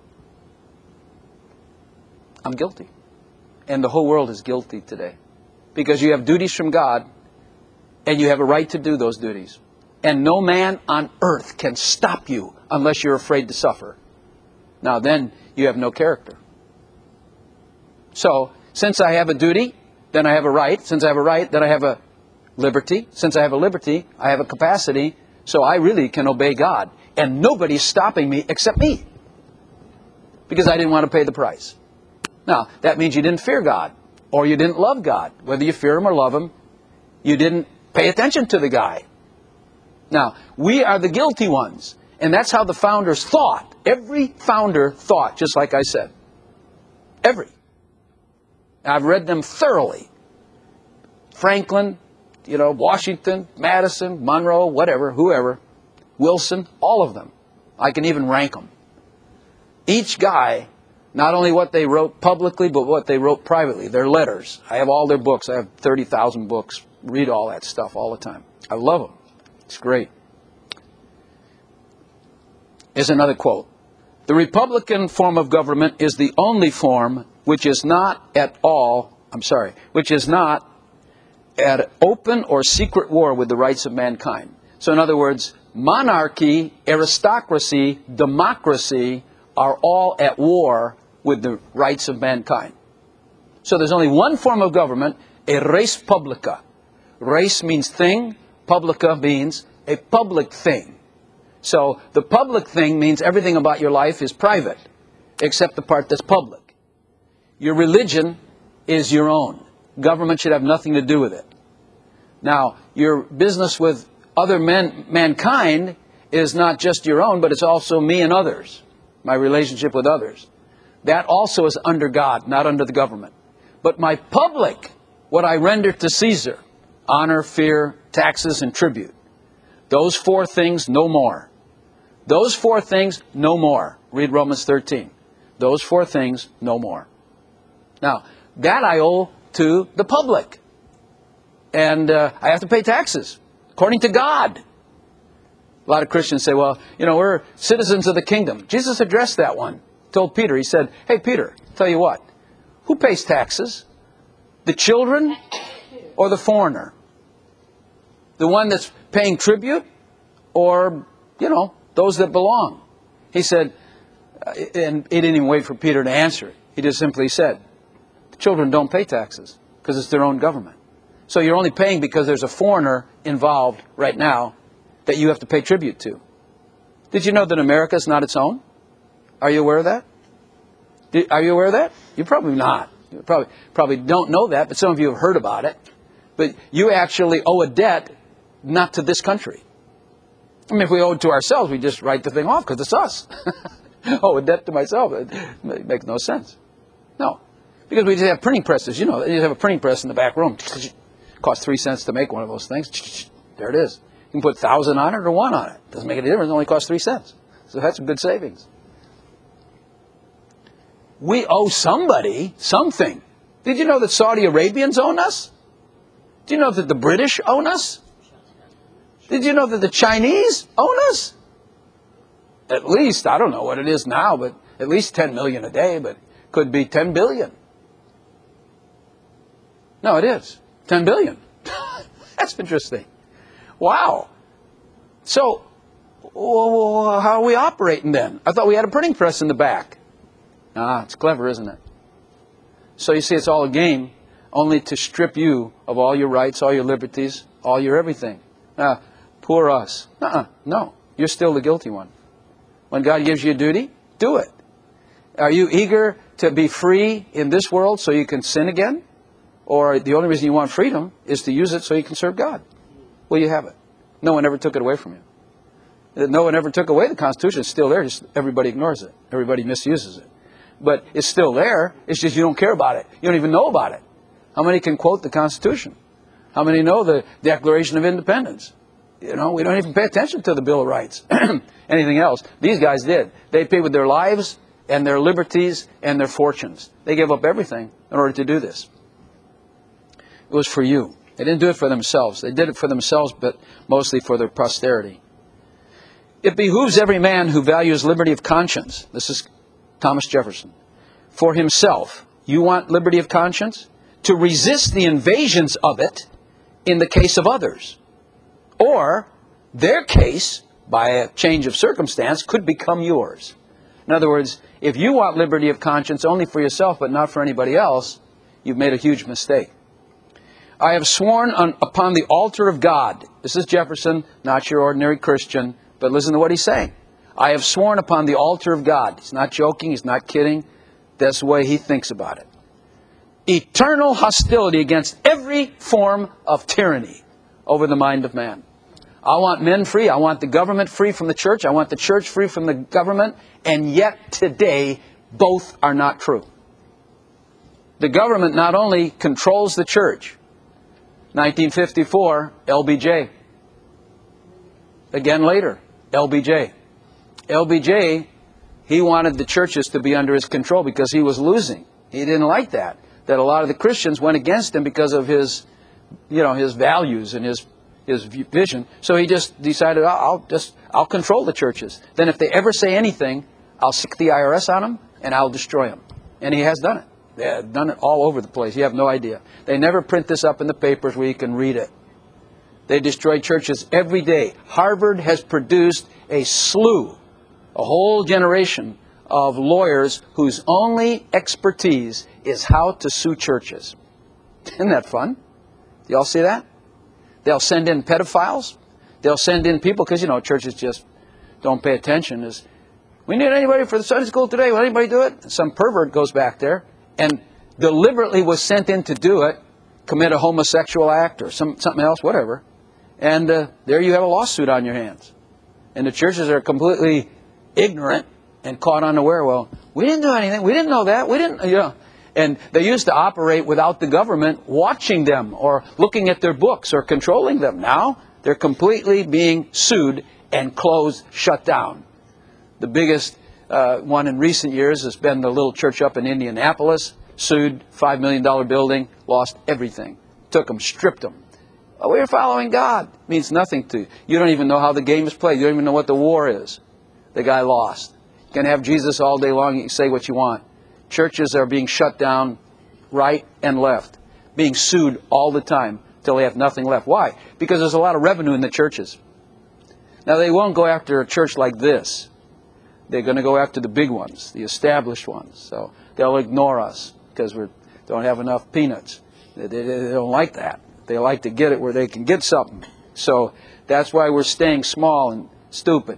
I'm guilty. And the whole world is guilty today. Because you have duties from God, and you have a right to do those duties. And no man on earth can stop you unless you're afraid to suffer. Now then, you have no character. So, since I have a duty, then I have a right. Since I have a right, then I have a liberty. Since I have a liberty, I have a capacity. So I really can obey God. And nobody's stopping me except me. Because I didn't want to pay the price. Now, that means you didn't fear God. Or you didn't love God. Whether you fear Him or love Him, you didn't pay attention to the guy. Now, we are the guilty ones. And that's how the founders thought. Every founder thought, just like I said. Every. I've read them thoroughly. Franklin, you know, Washington, Madison, Monroe, whatever, whoever, Wilson, all of them. I can even rank them. Each guy, not only what they wrote publicly, but what they wrote privately, their letters. I have all their books. I have thirty thousand books. Read all that stuff all the time. I love them. It's great. Here's another quote. The Republican form of government is the only form which is not at all, I'm sorry, which is not at open or secret war with the rights of mankind. So in other words, monarchy, aristocracy, democracy are all at war with the rights of mankind. So there's only one form of government, a res publica. Res means thing, publica means a public thing. So the public thing means everything about your life is private, except the part that's public. Your religion is your own. Government should have nothing to do with it. Now, your business with other men, mankind is not just your own, but it's also me and others, my relationship with others. That also is under God, not under the government. But my public, what I render to Caesar, honor, fear, taxes, and tribute. Those four things, no more. Those four things, no more. Read Romans thirteen. Those four things, no more. Now, that I owe to the public. And uh, I have to pay taxes, according to God. A lot of Christians say, well, you know, we're citizens of the kingdom. Jesus addressed that one. Told Peter, he said, hey, Peter, tell you what, who pays taxes? The children or the foreigner? The one that's paying tribute or, you know, those that belong? He said, and he didn't even wait for Peter to answer it. He just simply said, the children don't pay taxes because it's their own government. So you're only paying because there's a foreigner involved right now that you have to pay tribute to. Did you know that America is not its own? Are you aware of that? Did, are you aware of that? You're probably not. You probably, probably don't know that, but some of you have heard about it. But you actually owe a debt not to this country. I mean, if we owe it to ourselves, we just write the thing off because it's us. Oh, a debt to myself. It makes no sense. No. Because we just have printing presses. You know, you have a printing press in the back room. Costs three cents to make one of those things. There it is. You can put a thousand on it or one on it. Doesn't make any difference. It only costs three cents. So that's some good savings. We owe somebody something. Did you know that Saudi Arabians own us? Did you know that the British own us? Did you know that the Chinese own us? At least, I don't know what it is now, but at least ten million a day, but could be ten billion. No, it is. ten billion. That's interesting. Wow. So, how are we operating then? I thought we had a printing press in the back. Ah, it's clever, isn't it? So you see, it's all a game, only to strip you of all your rights, all your liberties, all your everything. Ah, poor us. Uh-uh. No, you're still the guilty one. When God gives you a duty, do it. Are you eager to be free in this world so you can sin again? Or the only reason you want freedom is to use it so you can serve God? Well, you have it. No one ever took it away from you. No one ever took away the Constitution. It's still there. Just everybody ignores it. Everybody misuses it. But it's still there. It's just you don't care about it. You don't even know about it. How many can quote the Constitution? How many know the Declaration of Independence? You know, we don't even pay attention to the Bill of Rights. Anything else. These guys did. They paid with their lives and their liberties and their fortunes. They gave up everything in order to do this. It was for you. They didn't do it for themselves. They did it for themselves, but mostly for their posterity. It behooves every man who values liberty of conscience. This is Thomas Jefferson. For himself, you want liberty of conscience? To resist the invasions of it in the case of others. Or their case, by a change of circumstance, could become yours. In other words, if you want liberty of conscience only for yourself but not for anybody else, you've made a huge mistake. I have sworn on, upon the altar of God. This is Jefferson, not your ordinary Christian, but listen to what he's saying. I have sworn upon the altar of God. He's not joking, he's not kidding. That's the way he thinks about it. Eternal hostility against every form of tyranny over the mind of man. I want men free. I want the government free from the church. I want the church free from the government. And yet today, both are not true. The government not only controls the church. nineteen fifty-four, L B J. Again later, L B J. L B J, he wanted the churches to be under his control because he was losing. He didn't like that. That a lot of the Christians went against him because of his, you know, his values and his his vision. So he just decided, I'll just I'll control the churches. Then if they ever say anything, I'll stick the I R S on them and I'll destroy them. And he has done it. They have done it all over the place. You have no idea. They never print this up in the papers where you can read it. They destroy churches every day. Harvard has produced a slew, a whole generation of lawyers whose only expertise is how to sue churches. Isn't that fun? Do y'all see that? They'll send in pedophiles. They'll send in people, because, you know, churches just don't pay attention. Is we need anybody for the Sunday school today. Will anybody do it? Some pervert goes back there and deliberately was sent in to do it, commit a homosexual act or some, something else, whatever. And uh, there you have a lawsuit on your hands. And the churches are completely ignorant and caught unaware. Well, we didn't do anything. We didn't know that. We didn't, you know. And they used to operate without the government watching them or looking at their books or controlling them. Now they're completely being sued and closed, shut down. The biggest uh, one in recent years has been the little church up in Indianapolis. Sued, five million dollar building, lost everything. Took them, stripped them. Oh, we're following God. Means nothing to you. You don't even know how the game is played. You don't even know what the war is. The guy lost. You can have Jesus all day long. You can say what you want. Churches are being shut down right and left. Being sued all the time. till they have nothing left. Why? Because there's a lot of revenue in the churches. Now, they won't go after a church like this. They're going to go after the big ones, the established ones. So they'll ignore us because we don't have enough peanuts. They, they, they don't like that. They like to get it where they can get something. So that's why we're staying small and stupid.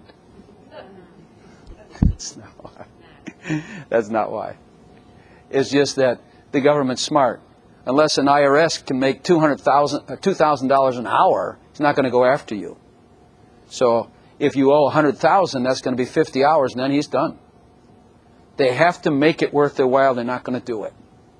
That's not why. That's not why. It's just that the government's smart. Unless an I R S can make two hundred thousand dollars, two thousand dollars an hour, it's not going to go after you. So if you owe one hundred thousand dollars, that's going to be fifty hours, and then he's done. They have to make it worth their while. They're not going to do it.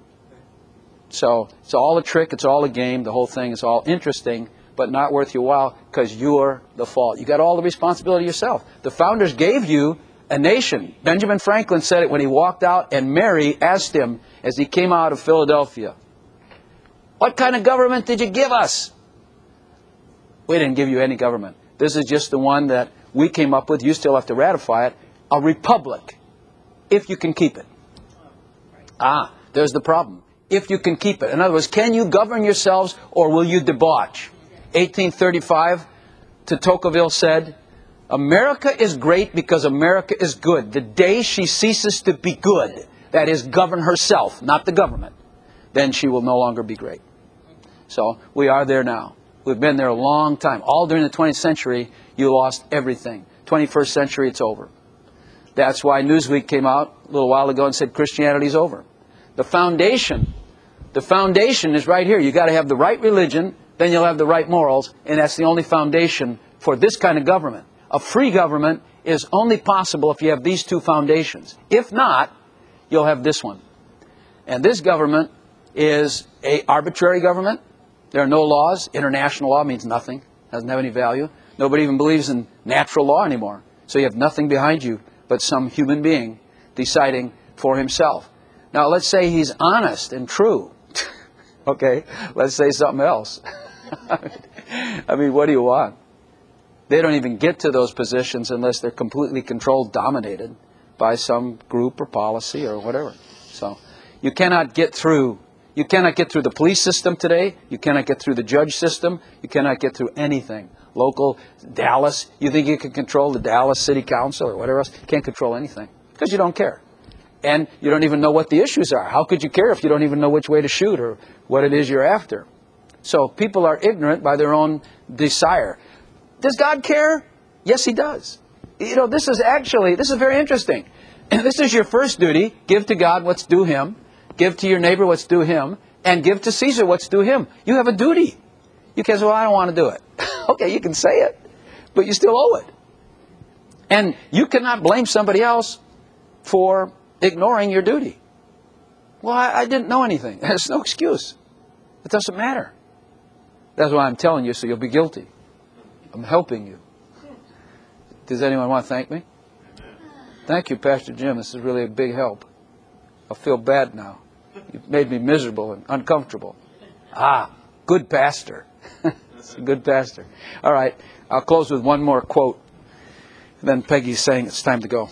So it's all a trick. It's all a game. The whole thing is all interesting, but not worth your while because you're the fault. You got all the responsibility yourself. The founders gave you a nation. Benjamin Franklin said it when he walked out, and Mary asked him as he came out of Philadelphia, "What kind of government did you give us?" We didn't give you any government. This is just the one that we came up with. You still have to ratify it. A republic, if you can keep it. Ah, there's the problem. If you can keep it. In other words, can you govern yourselves or will you debauch? eighteen thirty-five, de Tocqueville said, "America is great because America is good. The day she ceases to be good, that is, govern herself, not the government, then she will no longer be great." So we are there now. We've been there a long time. All during the twentieth century, you lost everything. twenty-first century, it's over. That's why Newsweek came out a little while ago and said Christianity's over. The foundation, the foundation is right here. You've got to have the right religion, then you'll have the right morals, and that's the only foundation for this kind of government. A free government is only possible if you have these two foundations. If not, you'll have this one. And this government is an arbitrary government. There are no laws. International law means nothing. Doesn't have any value. Nobody even believes in natural law anymore. So you have nothing behind you but some human being deciding for himself. Now, let's say he's honest and true. Okay, let's say something else. I mean, what do you want? They don't even get to those positions unless they're completely controlled, dominated by some group or policy or whatever. So you cannot get through. You cannot get through the police system today. You cannot get through the judge system. You cannot get through anything. Local, Dallas, you think you can control the Dallas City Council or whatever else? You can't control anything because you don't care. And you don't even know what the issues are. How could you care if you don't even know which way to shoot or what it is you're after? So people are ignorant by their own desire. Does God care? Yes, He does. You know, this is actually, this is very interesting. This is your first duty. Give to God what's due Him. Give to your neighbor what's due him. And give to Caesar what's due him. You have a duty. You can say, well, I don't want to do it. Okay, you can say it. But you still owe it. And you cannot blame somebody else for ignoring your duty. Well, I, I didn't know anything. There's no excuse. It doesn't matter. That's why I'm telling you, so you'll be guilty. I'm helping you. Does anyone want to thank me? Thank you, Pastor Jim. This is really a big help. I feel bad now. You've made me miserable and uncomfortable. Ah, good pastor. It's a good pastor. All right, I'll close with one more quote. And then Peggy's saying it's time to go.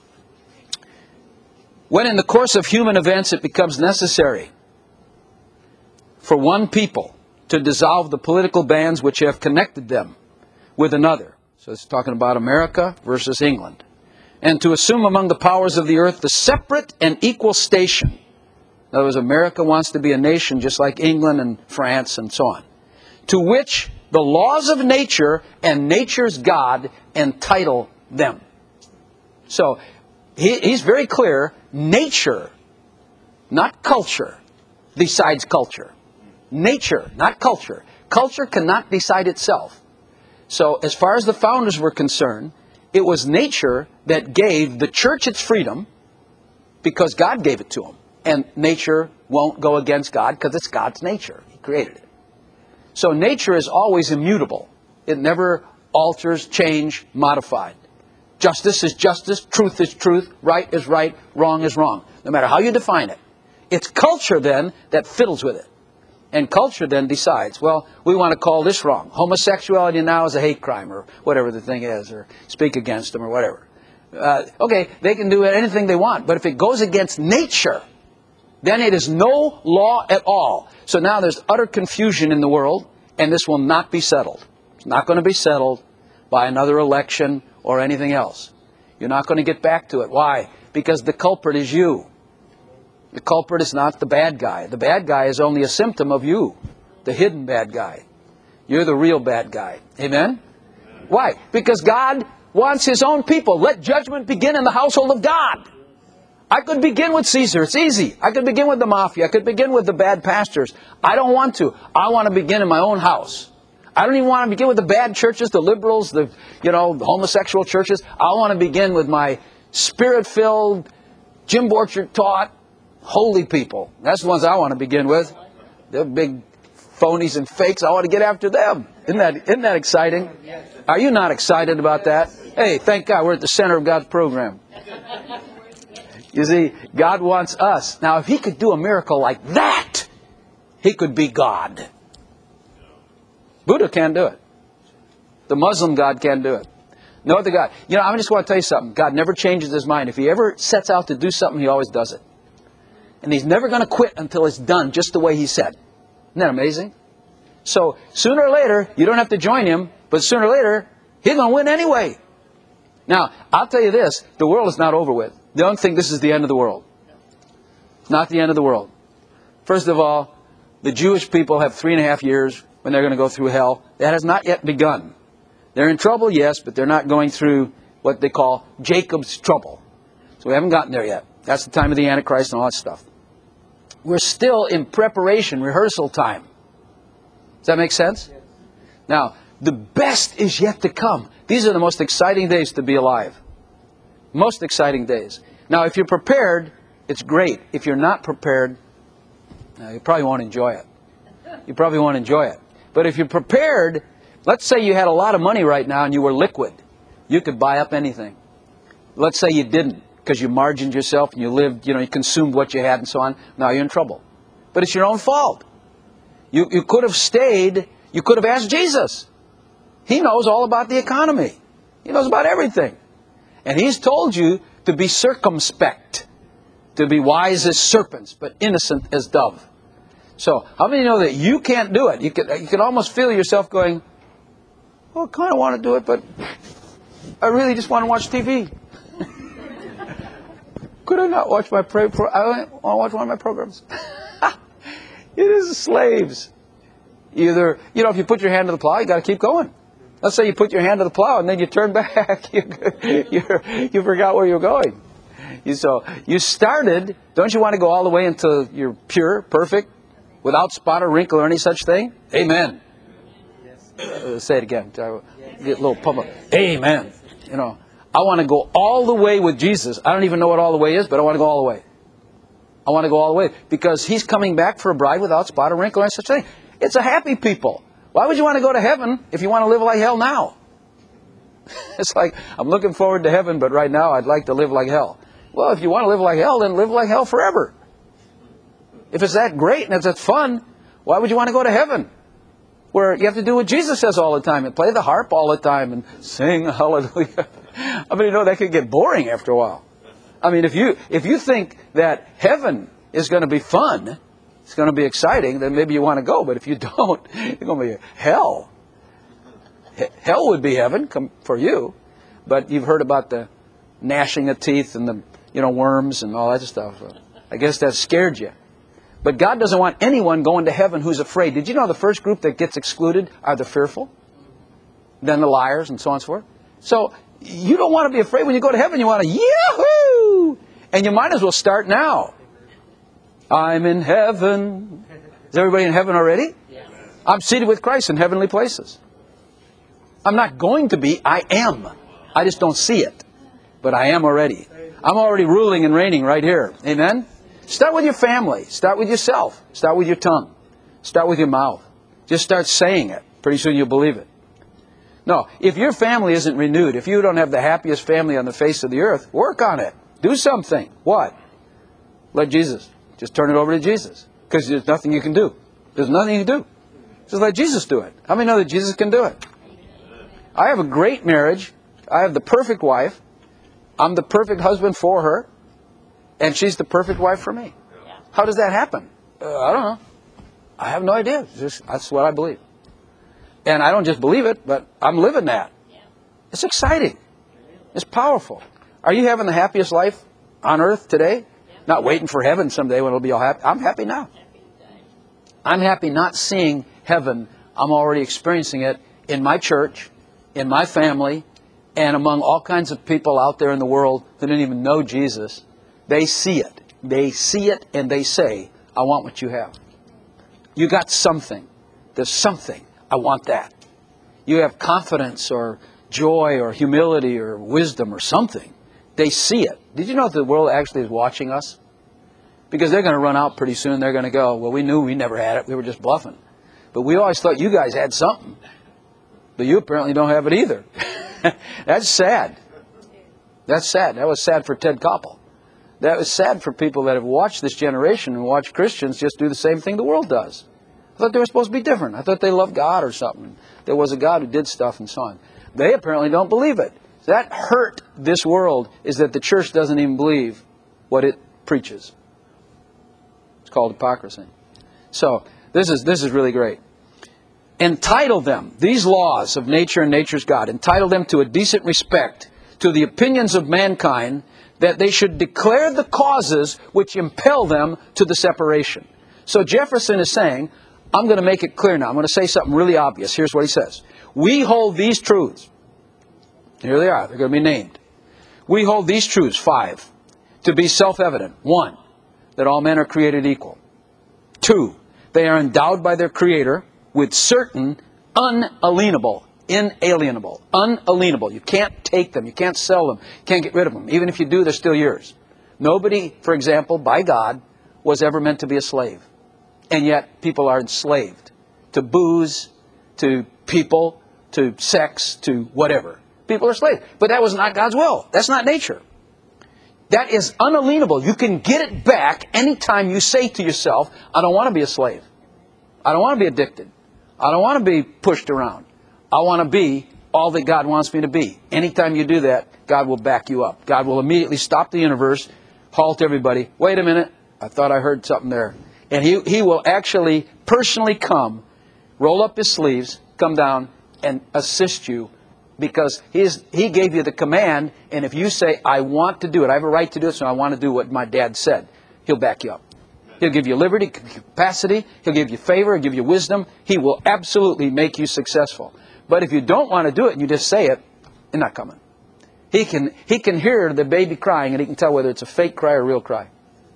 When in the course of human events it becomes necessary for one people to dissolve the political bands which have connected them with another. So it's talking about America versus England. And to assume among the powers of the earth the separate and equal station. In other words, America wants to be a nation just like England and France and so on. To which the laws of nature and nature's God entitle them. So he, he's very clear. Nature, not culture, decides culture. Nature, not culture. Culture cannot decide itself. So as far as the founders were concerned, it was nature that gave the church its freedom because God gave it to them. And nature won't go against God because it's God's nature. He created it. So nature is always immutable. It never alters, change, modified. Justice is justice, truth is truth, right is right, wrong is wrong. No matter how you define it. It's culture then that fiddles with it. And culture then decides, well, we want to call this wrong. Homosexuality now is a hate crime or whatever the thing is, or speak against them or whatever. Uh, okay, they can do anything they want, but if it goes against nature, then it is no law at all. So now there's utter confusion in the world, And this will not be settled. It's not going to be settled by another election or anything else. You're not going to get back to it. Why? Because the culprit is you. The culprit is not the bad guy. The bad guy is only a symptom of you, the hidden bad guy. You're the real bad guy. Amen? Why? Because God wants His own people. Let judgment begin in the household of God. I could begin with Caesar. It's easy. I could begin with the mafia. I could begin with the bad pastors. I don't want to. I want to begin in my own house. I don't even want to begin with the bad churches, the liberals, the, you know, the homosexual churches. I want to begin with my spirit-filled, Jim Borchert taught, holy people. That's the ones I want to begin with. They're big phonies and fakes. I want to get after them. Isn't that, isn't that exciting? Are you not excited about that? Hey, thank God we're at the center of God's program. You see, God wants us. Now, if He could do a miracle like that, He could be God. Buddha can't do it. The Muslim God can't do it. No other God. You know, I just want to tell you something. God never changes His mind. If He ever sets out to do something, He always does it. And He's never going to quit until it's done just the way He said. Isn't that amazing? So, sooner or later, you don't have to join Him, but sooner or later, He's going to win anyway. Now, I'll tell you this. The world is not over with. Don't think this is the end of the world. It's not the end of the world. First of all, the Jewish people have three and a half years when they're going to go through hell. That has not yet begun. They're in trouble, yes, but they're not going through what they call Jacob's trouble. So we haven't gotten there yet. That's the time of the Antichrist and all that stuff. We're still in preparation, rehearsal time. Does that make sense? Now, the best is yet to come. These are the most exciting days to be alive. Most exciting days. Now, if you're prepared, it's great. If you're not prepared, uh, you probably won't enjoy it. You probably won't enjoy it. But if you're prepared, let's say you had a lot of money right now and you were liquid. You could buy up anything. Let's say you didn't because you margined yourself and you lived, you know, you consumed what you had and so on. Now you're in trouble. But it's your own fault. You, you could have stayed. You could have asked Jesus. He knows all about the economy. He knows about everything. And He's told you to be circumspect, to be wise as serpents, but innocent as dove. So, how many know that you can't do it? You can, you can almost feel yourself going, well, I kind of want to do it, but I really just want to watch T V. Could I not watch my pro- pro- I want to watch one of my programs? It is slaves. Either, you know, if you put your hand to the plow, you got to keep going. Let's say you put your hand to the plow and then you turn back. you, you're, you forgot where you're going. You, so you started. Don't you want to go all the way until you're pure, perfect, without spot or wrinkle or any such thing? Amen. Uh, say it again. Get a little pump up. Amen. You know, I want to go all the way with Jesus. I don't even know what all the way is, but I want to go all the way. I want to go all the way because He's coming back for a bride without spot or wrinkle or any such thing. It's a happy people. Why would you want to go to heaven if you want to live like hell now? It's like, I'm looking forward to heaven, but right now I'd like to live like hell. Well, if you want to live like hell, then live like hell forever. If it's that great and if it's fun, why would you want to go to heaven? Where you have to do what Jesus says all the time and play the harp all the time and sing hallelujah. I mean, you know, that could get boring after a while. I mean, if you if you think that heaven is going to be fun, it's going to be exciting, then maybe you want to go. But if you don't, it's going to be hell. Hell would be heaven for you. But you've heard about the gnashing of teeth and the, you know, worms and all that stuff. I guess that scared you. But God doesn't want anyone going to heaven who's afraid. Did you know the first group that gets excluded are the fearful? Then the liars and so on and so forth. So you don't want to be afraid when you go to heaven. You want to, yahoo! And you might as well start now. I'm in heaven. Is everybody in heaven already? Yes. I'm seated with Christ in heavenly places. I'm not going to be, I am. I just don't see it. But I am already. I'm already ruling and reigning right here. Amen? Start with your family. Start with yourself. Start with your tongue. Start with your mouth. Just start saying it. Pretty soon you'll believe it. No, if your family isn't renewed, if you don't have the happiest family on the face of the earth, work on it. Do something. What? Let Jesus. Just turn it over to Jesus. Because there's nothing you can do. There's nothing you can do. Just let Jesus do it. How many know that Jesus can do it? I have a great marriage. I have the perfect wife. I'm the perfect husband for her. And she's the perfect wife for me. How does that happen? Uh, I don't know. I have no idea. Just, that's what I believe. And I don't just believe it, but I'm living that. It's exciting. It's powerful. Are you having the happiest life on earth today? Not waiting for heaven someday when it'll be all happy. I'm happy now. I'm happy not seeing heaven. I'm already experiencing it in my church, in my family, and among all kinds of people out there in the world that don't even know Jesus. They see it. They see it and they say, I want what you have. You got something. There's something. I want that. You have confidence or joy or humility or wisdom or something. They see it. Did you know that the world actually is watching us? Because they're going to run out pretty soon. They're going to go, well, we knew we never had it. We were just bluffing. But we always thought you guys had something. But you apparently don't have it either. That's sad. That's sad. That was sad for Ted Koppel. That was sad for people that have watched this generation and watched Christians just do the same thing the world does. I thought they were supposed to be different. I thought they loved God or something. There was a God who did stuff and so on. They apparently don't believe it. That hurt this world is that the church doesn't even believe what it preaches. It's called hypocrisy. So this is this is really great. Entitle them, these laws of nature and nature's God, entitle them to a decent respect to the opinions of mankind, that they should declare the causes which impel them to the separation. So Jefferson is saying, I'm going to make it clear now. I'm going to say something really obvious. Here's what he says. We hold these truths. Here they are. They're going to be named. We hold these truths, five, to be self-evident. One, that all men are created equal. Two, they are endowed by their Creator with certain unalienable, inalienable, unalienable. You can't take them. You can't sell them. You can't get rid of them. Even if you do, they're still yours. Nobody, for example, by God, was ever meant to be a slave. And yet people are enslaved to booze, to people, to sex, to whatever. People are slaves. But that was not God's will. That's not nature. That is unalienable. You can get it back anytime you say to yourself, I don't want to be a slave. I don't want to be addicted. I don't want to be pushed around. I want to be all that God wants me to be. Anytime you do that, God will back you up. God will immediately stop the universe, halt everybody. Wait a minute. I thought I heard something there. And he, he will actually personally come, roll up his sleeves, come down and assist you, because he, is, he gave you the command, and if you say, I want to do it, I have a right to do it, so I want to do what my dad said, he'll back you up. He'll give you liberty, capacity, he'll give you favor, he'll give you wisdom. He will absolutely make you successful. But if you don't want to do it and you just say it, you're not coming. He can, he can hear the baby crying, and he can tell whether it's a fake cry or a real cry.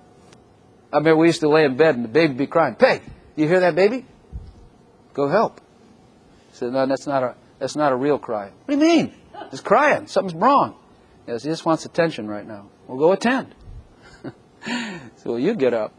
I remember we used to lay in bed and the baby would be crying. Peg, you hear that baby? Go help. I said, no, that's not a, that's not a real cry. What do you mean? It's crying. Something's wrong. Yes, he just wants attention right now. Well, go attend. So you get up.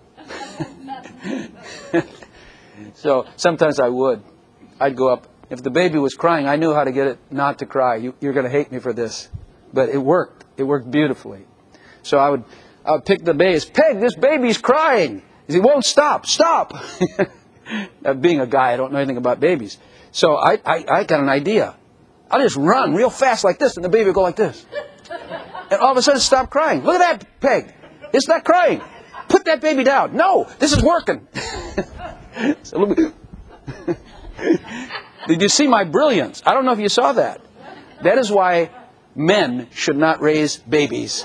So sometimes I would. I'd go up. If the baby was crying, I knew how to get it not to cry. You, you're going to hate me for this. But it worked. It worked beautifully. So I would, I would pick the baby. Peg, this baby's crying. He won't stop. Stop. Being a guy, I don't know anything about babies. So I, I, I got an idea. I'll just run real fast like this, and the baby will go like this. And all of a sudden, stop crying. Look at that, Peg. It's not crying. Put that baby down. No, this is working. So let me... Did you see my brilliance? I don't know if you saw that. That is why men should not raise babies.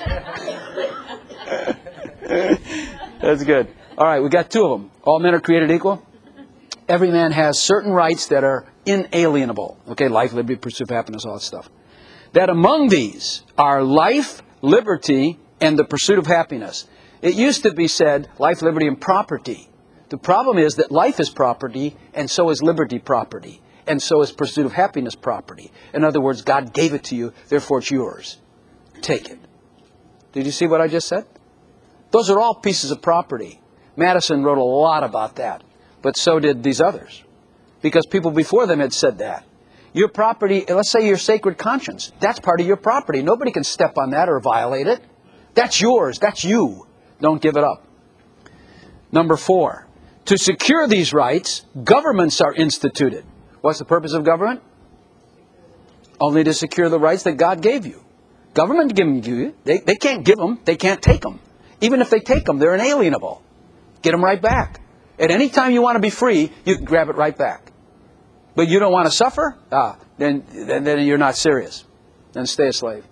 That's good. All right, we got two of them. All men are created equal. Every man has certain rights that are inalienable. Okay, life, liberty, pursuit of happiness, all that stuff. That among these are life, liberty, and the pursuit of happiness. It used to be said life, liberty, and property. The problem is that life is property, and so is liberty property, and so is pursuit of happiness property. In other words, God gave it to you, therefore it's yours. Take it. Did you see what I just said? Those are all pieces of property. Madison wrote a lot about that, but so did these others, because people before them had said that. Your property, let's say your sacred conscience, that's part of your property. Nobody can step on that or violate it. That's yours. That's you. Don't give it up. Number four, to secure these rights, governments are instituted. What's the purpose of government? Only to secure the rights that God gave you. Government give them to you. They, they can't give them. They can't take them. Even if they take them, they're inalienable. Get them right back. At any time you want to be free, you can grab it right back. but you don't want to suffer? Ah, then, then, then you're not serious. Then stay a slave.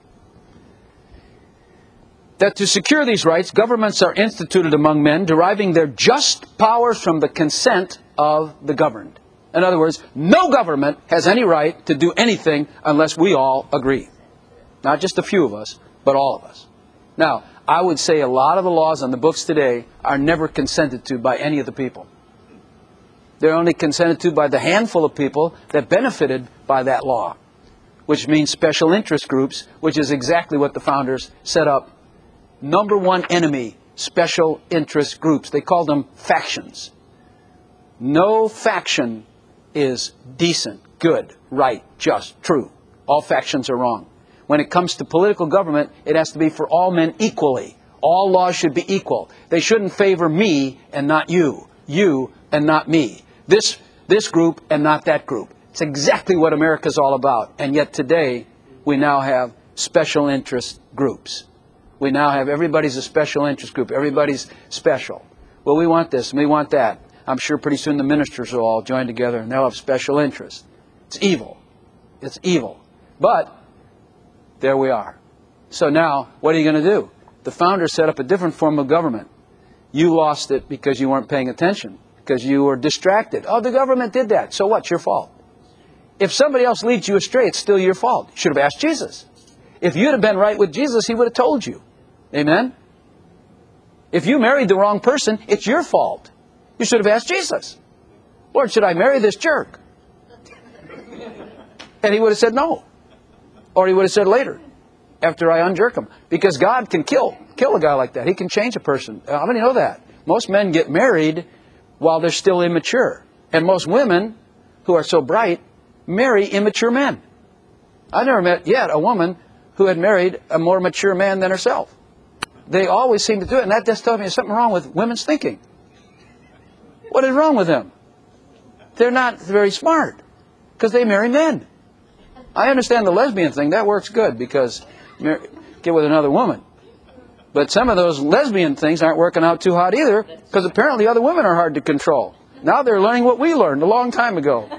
That to secure these rights, governments are instituted among men, deriving their just powers from the consent of the governed. In other words, no government has any right to do anything unless we all agree. Not just a few of us, but all of us. Now, I would say a lot of the laws on the books today are never consented to by any of the people. They're only consented to by the handful of people that benefited by that law, which means special interest groups, which is exactly what the founders set up. Number one enemy, special interest groups. They called them factions. No faction is decent, good, right, just, true. All factions are wrong. When it comes to political government, it has to be for all men equally. All laws should be equal. They shouldn't favor me and not you, you and not me, this, this group and not that group. It's exactly what America's all about. And yet today, we now have special interest groups. We now have everybody's a special interest group. Everybody's special. Well, we want this and we want that. I'm sure pretty soon the ministers will all join together and they'll have special interests. It's evil. It's evil. But there we are. So now, what are you going to do? The founders set up a different form of government. You lost it because you weren't paying attention, because you were distracted. Oh, the government did that. So what? It's your fault. If somebody else leads you astray, it's still your fault. You should have asked Jesus. If you'd have been right with Jesus, He would have told you. Amen? If you married the wrong person, it's your fault. You should have asked Jesus. Lord, should I marry this jerk? And He would have said no. Or He would have said later, after I unjerk him. Because God can kill, kill a guy like that. He can change a person. How many know that? Most men get married while they're still immature. And most women, who are so bright, marry immature men. I've never met yet a woman who had married a more mature man than herself. They always seem to do it, and that just tells me there's something wrong with women's thinking. What is wrong with them? They're not very smart, because they marry men. I understand the lesbian thing. That works good, because get with another woman. But some of those lesbian things aren't working out too hot either, because apparently other women are hard to control. Now they're learning what we learned a long time ago.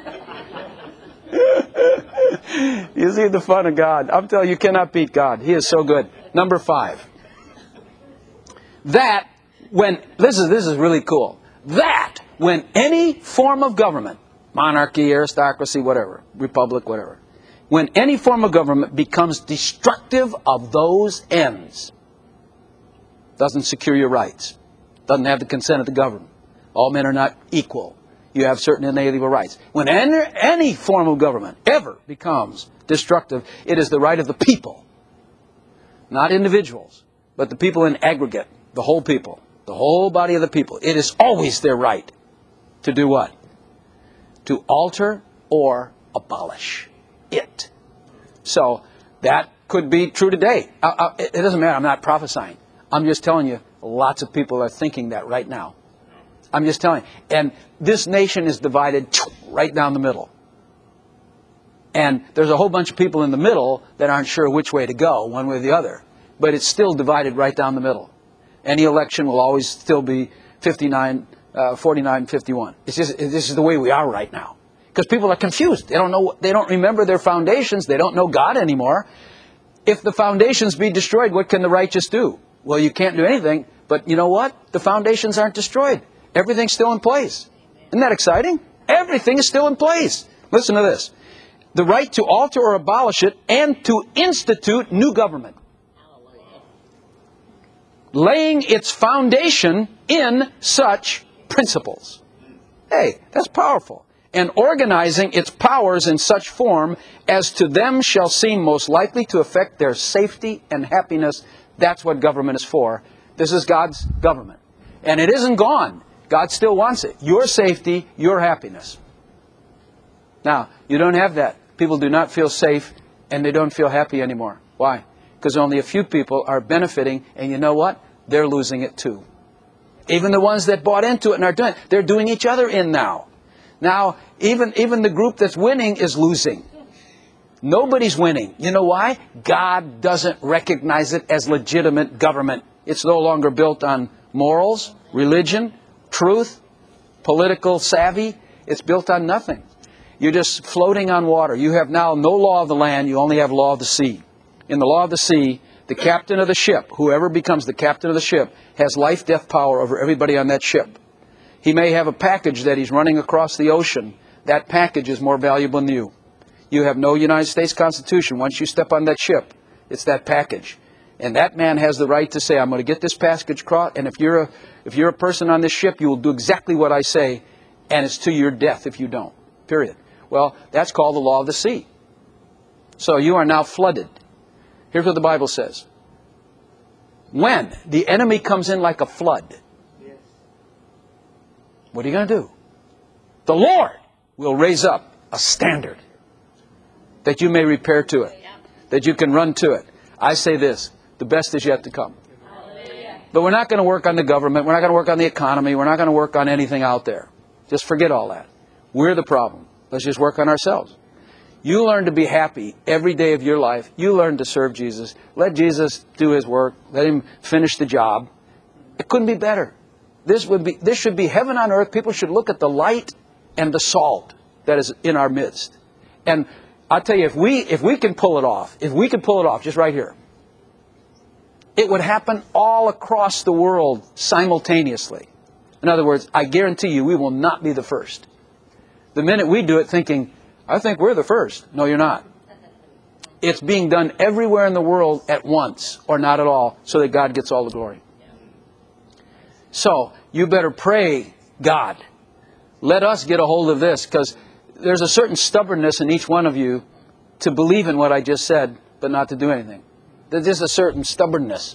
You see the fun of God. I'm telling you, you cannot beat God. He is so good. Number five. That when, this is, this is really cool. That when any form of government, monarchy, aristocracy, whatever, republic, whatever, when any form of government becomes destructive of those ends, doesn't secure your rights, doesn't have the consent of the government, all men are not equal, you have certain inalienable rights. When any, any form of government ever becomes destructive, it is the right of the people, not individuals, but the people in aggregate, the whole people, the whole body of the people. It is always their right to do what? To alter or abolish it. So that could be true today. I, I, it doesn't matter. I'm not prophesying. I'm just telling you, lots of people are thinking that right now. I'm just telling you. And this nation is divided right down the middle. And there's a whole bunch of people in the middle that aren't sure which way to go, one way or the other. But it's still divided right down the middle. Any election will always still be fifty-nine, uh, forty-nine, fifty-one. It's just, this is the way we are right now. Because people are confused. They don't know, they don't remember their foundations. They don't know God anymore. If the foundations be destroyed, what can the righteous do? Well, you can't do anything. But you know what? The foundations aren't destroyed. Everything's still in place. Isn't that exciting? Everything is still in place. Listen to this. The right to alter or abolish it and to institute new government. Laying its foundation in such principles. Hey, that's powerful. And organizing its powers in such form as to them shall seem most likely to affect their safety and happiness. That's what government is for. This is God's government. And it isn't gone. God still wants it. Your safety, your happiness. Now, you don't have that. People do not feel safe and they don't feel happy anymore. Why? Because only a few people are benefiting, and you know what? They're losing it too. Even the ones that bought into it and are doing it, they're doing each other in now. Now, even, even the group that's winning is losing. Nobody's winning. You know why? God doesn't recognize it as legitimate government. It's no longer built on morals, religion, truth, political savvy. It's built on nothing. You're just floating on water. You have now no law of the land. You only have law of the sea. In the law of the sea, the captain of the ship, whoever becomes the captain of the ship, has life-death power over everybody on that ship. He may have a package that he's running across the ocean. That package is more valuable than you. You have no United States Constitution. Once you step on that ship, it's that package. And that man has the right to say, I'm going to get this package across, and if you're a, if you're a person on this ship, you will do exactly what I say, and it's to your death if you don't. Period. Well, that's called the law of the sea. So you are now flooded. Here's what the Bible says. When the enemy comes in like a flood, what are you going to do? The Lord will raise up a standard that you may repair to it, that you can run to it. I say this, the best is yet to come. But we're not going to work on the government. We're not going to work on the economy. We're not going to work on anything out there. Just forget all that. We're the problem. Let's just work on ourselves. You learn to be happy every day of your life. You learn to serve Jesus. Let Jesus do His work. Let Him finish the job. It couldn't be better. This would be, this should be heaven on earth. People should look at the light and the salt that is in our midst. And I'll tell you, if we, if we can pull it off, if we can pull it off just right here, it would happen all across the world simultaneously. In other words, I guarantee you we will not be the first. The minute we do it thinking, I think we're the first. No, you're not. It's being done everywhere in the world at once, or not at all, so that God gets all the glory. So, you better pray, God, let us get a hold of this, because there's a certain stubbornness in each one of you to believe in what I just said, but not to do anything. There's just a certain stubbornness.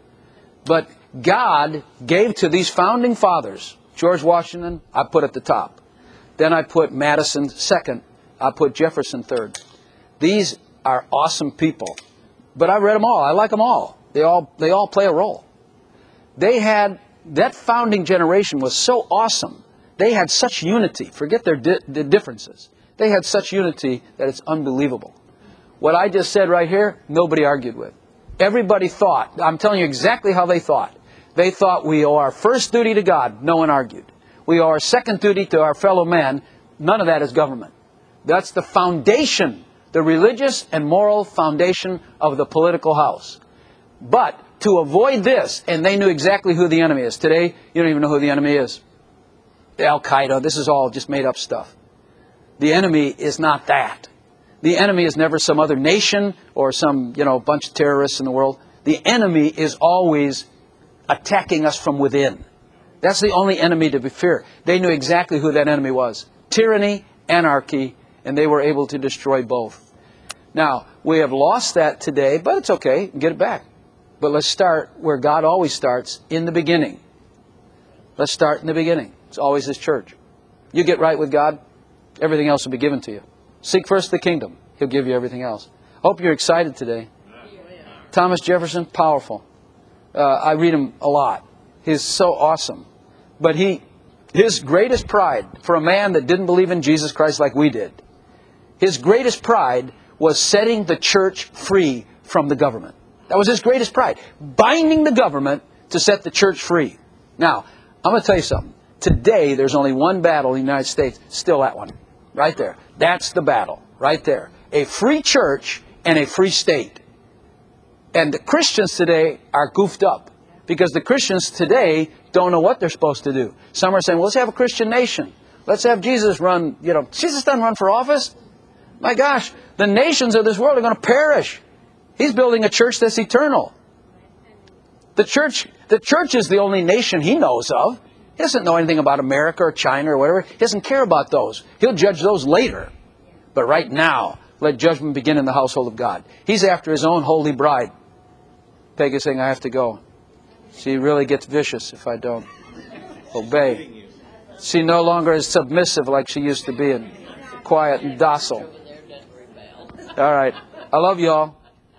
But God gave to these founding fathers, George Washington, I put at the top. Then I put Madison second. I put Jefferson third. These are awesome people. But I read them all. I like them all. They all, they all play a role. They had, that founding generation was so awesome. They had such unity. Forget their di- the differences. They had such unity that it's unbelievable. What I just said right here, nobody argued with. Everybody thought, I'm telling you exactly how they thought. They thought we owe our first duty to God. No one argued. We owe our second duty to our fellow man. None of that is government. That's the foundation, the religious and moral foundation of the political house. But to avoid this, and they knew exactly who the enemy is. Today, you don't even know who the enemy is. Al-Qaeda, this is all just made up stuff. The enemy is not that. The enemy is never some other nation or some, you know, bunch of terrorists in the world. The enemy is always attacking us from within. That's the only enemy to be feared. They knew exactly who that enemy was. Tyranny, anarchy, and they were able to destroy both. Now, we have lost that today, but it's okay. Get it back. But let's start where God always starts, in the beginning. Let's start in the beginning. It's always His church. You get right with God, everything else will be given to you. Seek first the kingdom. He'll give you everything else. Hope you're excited today. Thomas Jefferson, powerful. Uh, I read him a lot. He's so awesome. But he, his greatest pride, for a man that didn't believe in Jesus Christ like we did, his greatest pride was setting the church free from the government. That was his greatest pride. Binding the government to set the church free. Now, I'm going to tell you something. Today, there's only one battle in the United States. Still that one. Right there. That's the battle. Right there. A free church and a free state. And the Christians today are goofed up. Because the Christians today don't know what they're supposed to do. Some are saying, well, let's have a Christian nation. Let's have Jesus run, you know, Jesus doesn't run for office. My gosh, the nations of this world are going to perish. He's building a church that's eternal. The church, the church is the only nation He knows of. He doesn't know anything about America or China or whatever. He doesn't care about those. He'll judge those later. But right now, let judgment begin in the household of God. He's after His own holy bride. Peggy's saying, I have to go. She really gets vicious if I don't obey. She no longer is submissive like she used to be, and quiet and docile. All right. I love you all.